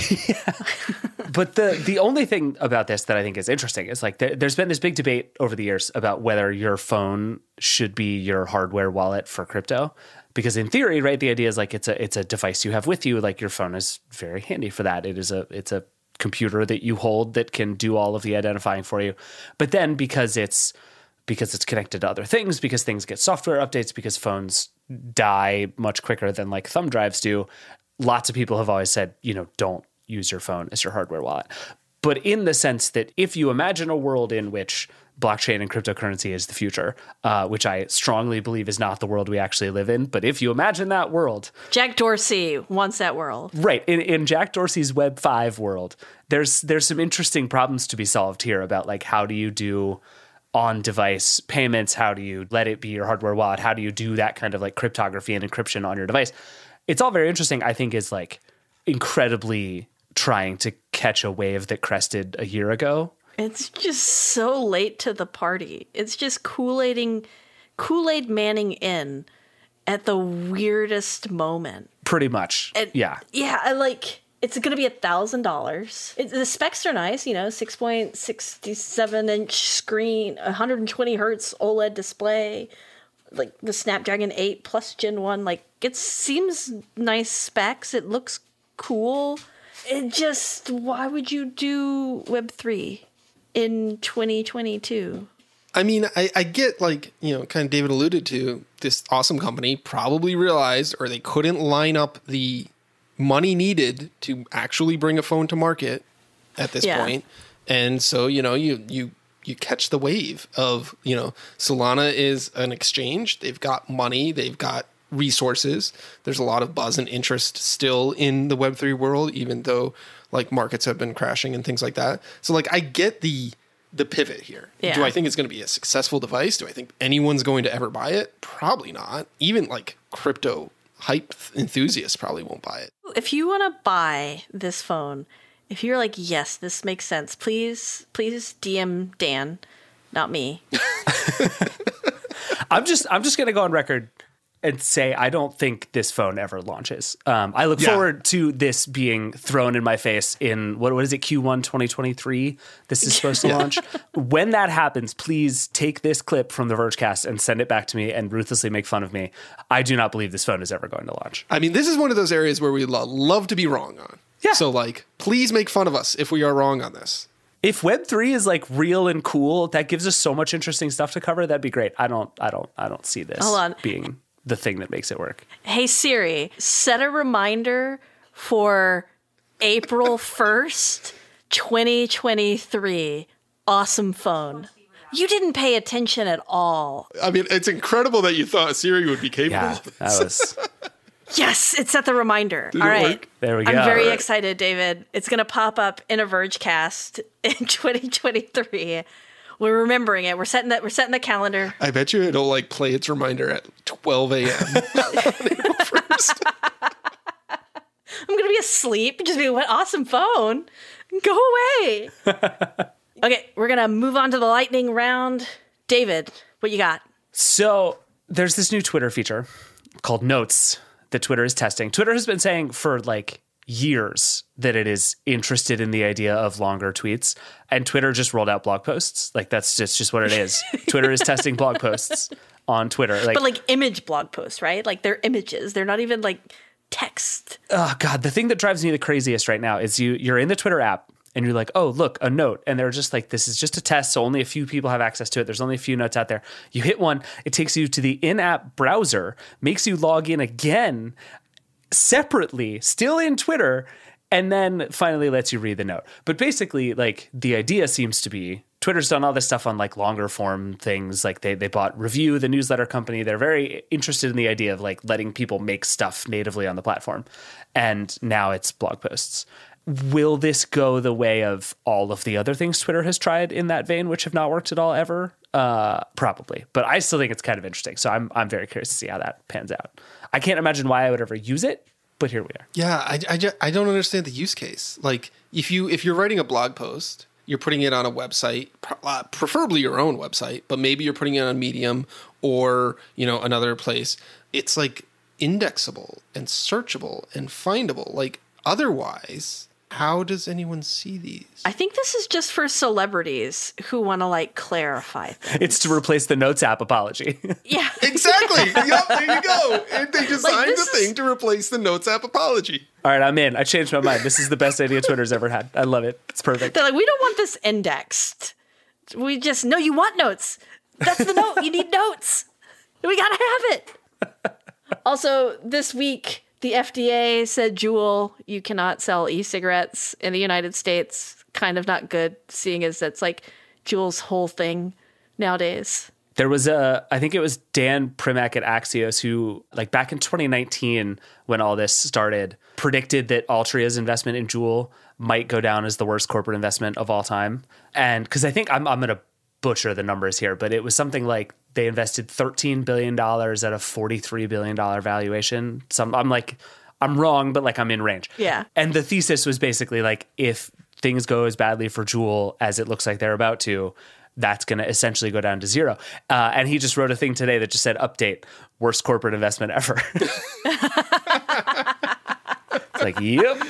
But the only thing about this that I think is interesting is, like, there's been this big debate over the years about whether your phone should be your hardware wallet for crypto. Because in theory, right, the idea is like it's a device you have with you. Like, your phone is very handy for that. It's a computer that you hold that can do all of the identifying for you. But then because it's connected to other things, because things get software updates, because phones die much quicker than, like, thumb drives do, lots of people have always said, don't use your phone as your hardware wallet. But in the sense that if you imagine a world in which blockchain and cryptocurrency is the future, which I strongly believe is not the world we actually live in. But if you imagine that world, Jack Dorsey wants that world. right, in Jack Dorsey's Web 5 world, there's some interesting problems to be solved here about like how do you do on-device payments? How do you let it be your hardware wallet? How do you do that kind of like cryptography and encryption on your device? It's all very interesting. I think is like incredibly trying to catch a wave that crested a year ago. It's just so late to the party. It's just Kool-Aid Manning in at the weirdest moment. Pretty much. Yeah. Yeah, it's going to be $1,000. The specs are nice, 6.67 inch screen, 120 hertz OLED display, like the Snapdragon 8 Plus Gen 1. Like, it seems nice specs. It looks cool. It just, why would you do Web3 in 2022? I mean, I get like, kind of David alluded to, this awesome company probably realized, or they couldn't line up the money needed to actually bring a phone to market at this point. And so, you catch the wave of, Solana is an exchange. They've got money. They've got resources. There's a lot of buzz and interest still in the Web3 world, even though like markets have been crashing and things like that. So like, I get the pivot here. Yeah. Do I think it's going to be a successful device? Do I think anyone's going to ever buy it? Probably not. Even like crypto hype enthusiasts probably won't buy it. If you want to buy this phone, if you're like, yes, this makes sense, please DM Dan, not me. I'm just going to go on record and say I don't think this phone ever launches. I look forward to this being thrown in my face in, what is it, Q1 2023? This is supposed to launch. When that happens, please take this clip from the Vergecast and send it back to me and ruthlessly make fun of me. I do not believe this phone is ever going to launch. I mean, this is one of those areas where we love to be wrong on. Yeah. So like, please make fun of us if we are wrong on this. If Web3 is like real and cool, that gives us so much interesting stuff to cover. That'd be great. I don't see this being the thing that makes it work. Hey Siri, set a reminder for April 1st, 2023. Awesome phone. You didn't pay attention at all. I mean, it's incredible that you thought Siri would be capable of this. That was... Yes, it set the reminder. Did all it right. work? There we go. I'm very excited, David. It's going to pop up in a Vergecast in 2023. We're remembering it. We're setting the calendar. I bet you it'll like play its reminder at 12 a.m. on April 1st. I'm going to be asleep. Just be, what awesome phone. Go away. Okay, we're going to move on to the lightning round. David, what you got? So there's this new Twitter feature called Notes that Twitter is testing. Twitter has been saying for like years that it is interested in the idea of longer tweets, and Twitter just rolled out blog posts. Like that's just what it is. Twitter is testing blog posts on Twitter. But like image blog posts, right? Like they're images. They're not even like text. Oh God, the thing that drives me the craziest right now is you're in the Twitter app and you're like, oh, look, a note. And they're just like, this is just a test, so only a few people have access to it. There's only a few notes out there. You hit one, it takes you to the in-app browser, makes you log in again separately, still in Twitter, and then finally lets you read the note. But basically, like, the idea seems to be Twitter's done all this stuff on like longer form things. Like they bought Review, the newsletter company. They're very interested in the idea of like letting people make stuff natively on the platform. And now it's blog posts. Will this go the way of all of the other things Twitter has tried in that vein, which have not worked at all ever? Probably. But I still think it's kind of interesting. So I'm very curious to see how that pans out. I can't imagine why I would ever use it, but here we are. Yeah, I don't understand the use case. Like if you're writing a blog post, you're putting it on a website, preferably your own website, but maybe you're putting it on Medium or, another place. It's like indexable and searchable and findable. Like otherwise, how does anyone see these? I think this is just for celebrities who want to like clarify things. It's to replace the Notes app apology. Yeah. Exactly. Yep, there you go. And they designed this the thing to replace the Notes app apology. All right, I'm in. I changed my mind. This is the best idea Twitter's ever had. I love it. It's perfect. They're like, we don't want this indexed. We just, no, you want notes. That's the note. You need notes. We got to have it. Also, this week, the FDA said, Juul, you cannot sell e-cigarettes in the United States. Kind of not good, seeing as that's like Juul's whole thing nowadays. There was I think it was Dan Primack at Axios who, like back in 2019, when all this started, predicted that Altria's investment in Juul might go down as the worst corporate investment of all time. And because I think I'm going to butcher the numbers here, but it was something like they invested $13 billion at a $43 billion valuation. I'm wrong, but like I'm in range. Yeah. And the thesis was basically like, if things go as badly for Juul as it looks like they're about to, that's going to essentially go down to zero. And he just wrote a thing today that just said, update, worst corporate investment ever. It's like, yep.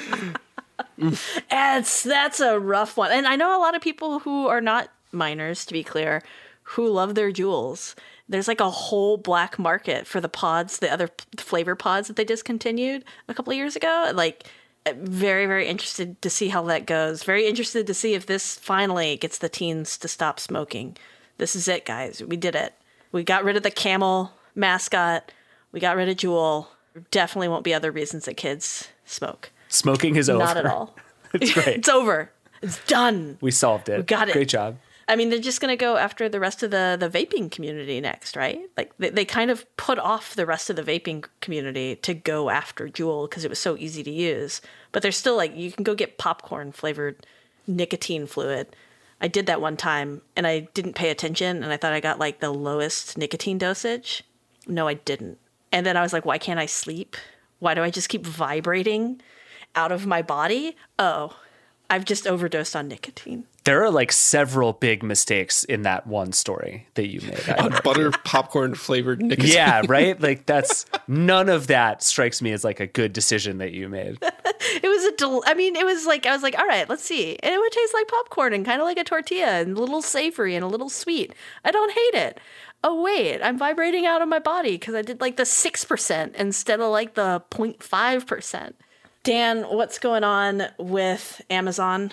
That's a rough one. And I know a lot of people who are not miners, to be clear, who love their Juuls. There's like a whole black market for the pods, the other flavor pods that they discontinued a couple of years ago. Like, very, very interested to see how that goes. Very interested to see if this finally gets the teens to stop smoking. This is it, guys. We did it. We got rid of the camel mascot. We got rid of Juul. There definitely won't be other reasons that kids smoke. Smoking is over. Not at all. It's great. It's over. It's done. We solved it. We got it. Great job. I mean, they're just going to go after the rest of the vaping community next, right? Like they kind of put off the rest of the vaping community to go after Juul because it was so easy to use. But they're still like, you can go get popcorn flavored nicotine fluid. I did that one time and I didn't pay attention and I thought I got like the lowest nicotine dosage. No, I didn't. And then I was like, why can't I sleep? Why do I just keep vibrating out of my body? Oh, I've just overdosed on nicotine. There are like several big mistakes in that one story that you made. Butter popcorn flavored nicotine. Yeah, right? Like none of that strikes me as like a good decision that you made. It was it was like, I was like, all right, let's see. And it would taste like popcorn and kind of like a tortilla and a little savory and a little sweet. I don't hate it. Oh, wait, I'm vibrating out of my body because I did like the 6% instead of like the 0.5%. Dan, what's going on with Amazon?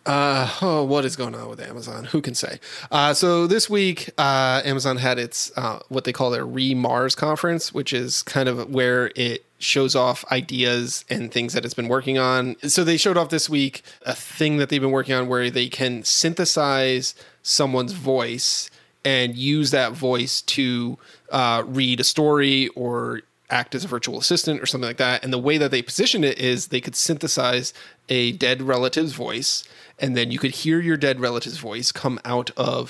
What is going on with Amazon? Who can say? So this week, Amazon had its what they call their Re-Mars conference, which is kind of where it shows off ideas and things that it's been working on. So they showed off this week a thing that they've been working on where they can synthesize someone's voice and use that voice to read a story or act as a virtual assistant or something like that. And the way that they positioned it is they could synthesize a dead relative's voice, and then you could hear your dead relative's voice come out of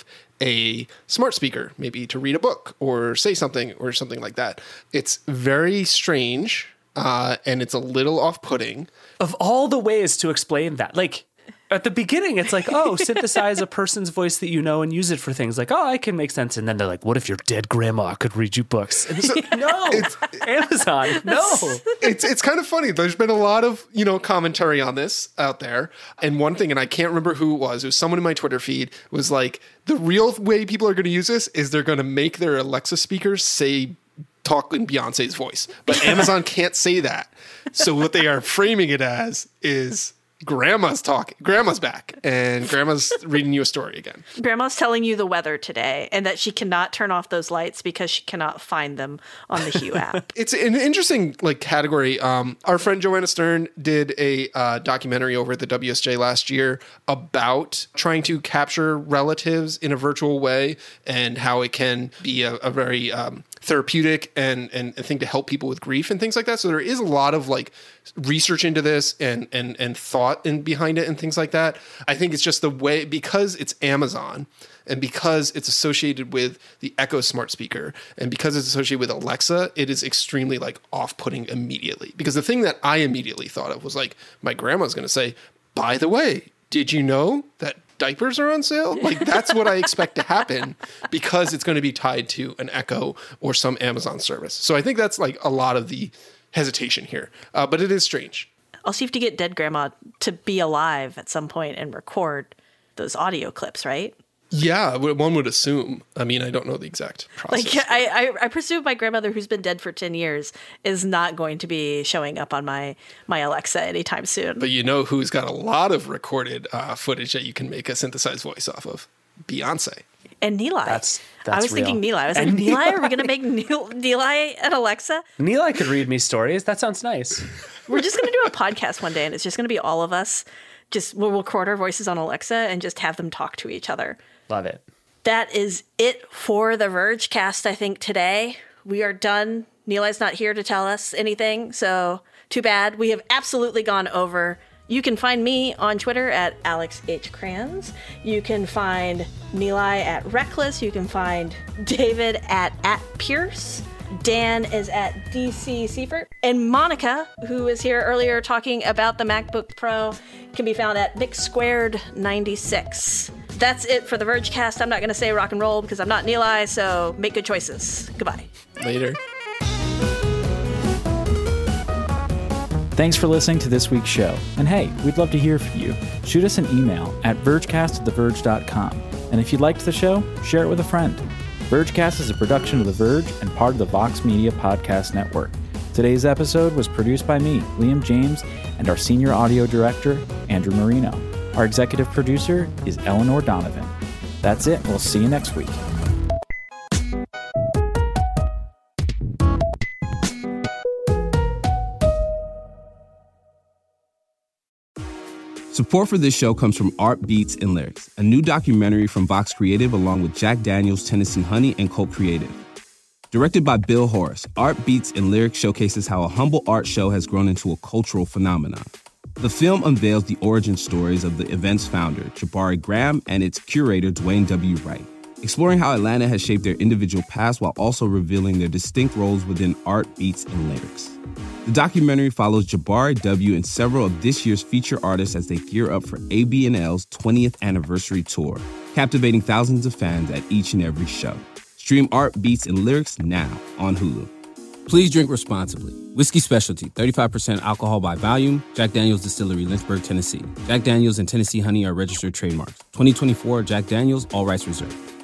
a smart speaker, maybe to read a book or say something or something like that. It's very strange, and it's a little off-putting. Of all the ways to explain that, like, at the beginning, it's like, oh, synthesize a person's voice that you know and use it for things like, oh, I can make sense. And then they're like, what if your dead grandma could read you books? And it's like, no, Amazon, no. It's kind of funny. There's been a lot of, commentary on this out there. And one thing, and I can't remember who it was someone in my Twitter feed was like, the real way people are going to use this is they're going to make their Alexa speakers talk in Beyonce's voice. But Amazon can't say that. So what they are framing it as is grandma's back and grandma's reading you a story again. Grandma's telling you the weather today and that she cannot turn off those lights because she cannot find them on the Hue app. It's an interesting category. Our friend Joanna Stern did a documentary over at the WSJ last year about trying to capture relatives in a virtual way and how it can be a very therapeutic and a thing to help people with grief and things like that. So there is a lot of research into this and thought behind it and things like that. I think it's just the way, because it's Amazon and because it's associated with the Echo smart speaker and because it's associated with Alexa, it is extremely off-putting immediately. Because the thing that I immediately thought of was my grandma's going to say, by the way, did you know that diapers are on sale? That's what I expect to happen because it's going to be tied to an Echo or some Amazon service. So I think that's a lot of the hesitation here. But it is strange. Also, you have to get dead grandma to be alive at some point and record those audio clips, right? Yeah, one would assume. I mean, I don't know the exact process. I presume my grandmother, who's been dead for 10 years, is not going to be showing up on my Alexa anytime soon. But who's got a lot of recorded footage that you can make a synthesized voice off of? Beyonce. And Nilay. That's I was thinking Nilay. I was like, Nilay? Are we going to make Nilay and Alexa? Nilay could read me stories. That sounds nice. We're just going to do a podcast one day, and it's just going to be all of us. We'll record our voices on Alexa and just have them talk to each other. Love it. That is it for the Vergecast, I think, today. We are done. Nilai's not here to tell us anything, so too bad. We have absolutely gone over. You can find me on Twitter at Alex H. Kranz. You can find Nilai at Reckless. You can find David at Pierce. Dan is at DC Seifert. And Monica, who was here earlier talking about the MacBook Pro, can be found at VicSquared96. That's it for the Vergecast. I'm not going to say rock and roll because I'm not Nilai, so make good choices. Goodbye. Later. Thanks for listening to this week's show. And hey, we'd love to hear from you. Shoot us an email at vergecast@theverge.com. And if you liked the show, share it with a friend. Vergecast is a production of The Verge and part of the Vox Media Podcast Network. Today's episode was produced by me, Liam James, and our senior audio director, Andrew Marino. Our executive producer is Eleanor Donovan. That's it. We'll see you next week. Support for this show comes from Art Beats and Lyrics, a new documentary from Vox Creative along with Jack Daniels, Tennessee Honey, and Cult Creative. Directed by Bill Horace, Art Beats and Lyrics showcases how a humble art show has grown into a cultural phenomenon. The film unveils the origin stories of the event's founder, Jabari Graham, and its curator, Dwayne W. Wright, exploring how Atlanta has shaped their individual past while also revealing their distinct roles within Art Beats and Lyrics. The documentary follows Jabari W. and several of this year's feature artists as they gear up for AB&L's 20th anniversary tour, captivating thousands of fans at each and every show. Stream Art Beats and Lyrics now on Hulu. Please drink responsibly. Whiskey Specialty, 35% alcohol by volume. Jack Daniels Distillery, Lynchburg, Tennessee. Jack Daniels and Tennessee Honey are registered trademarks. 2024 Jack Daniels, all rights reserved.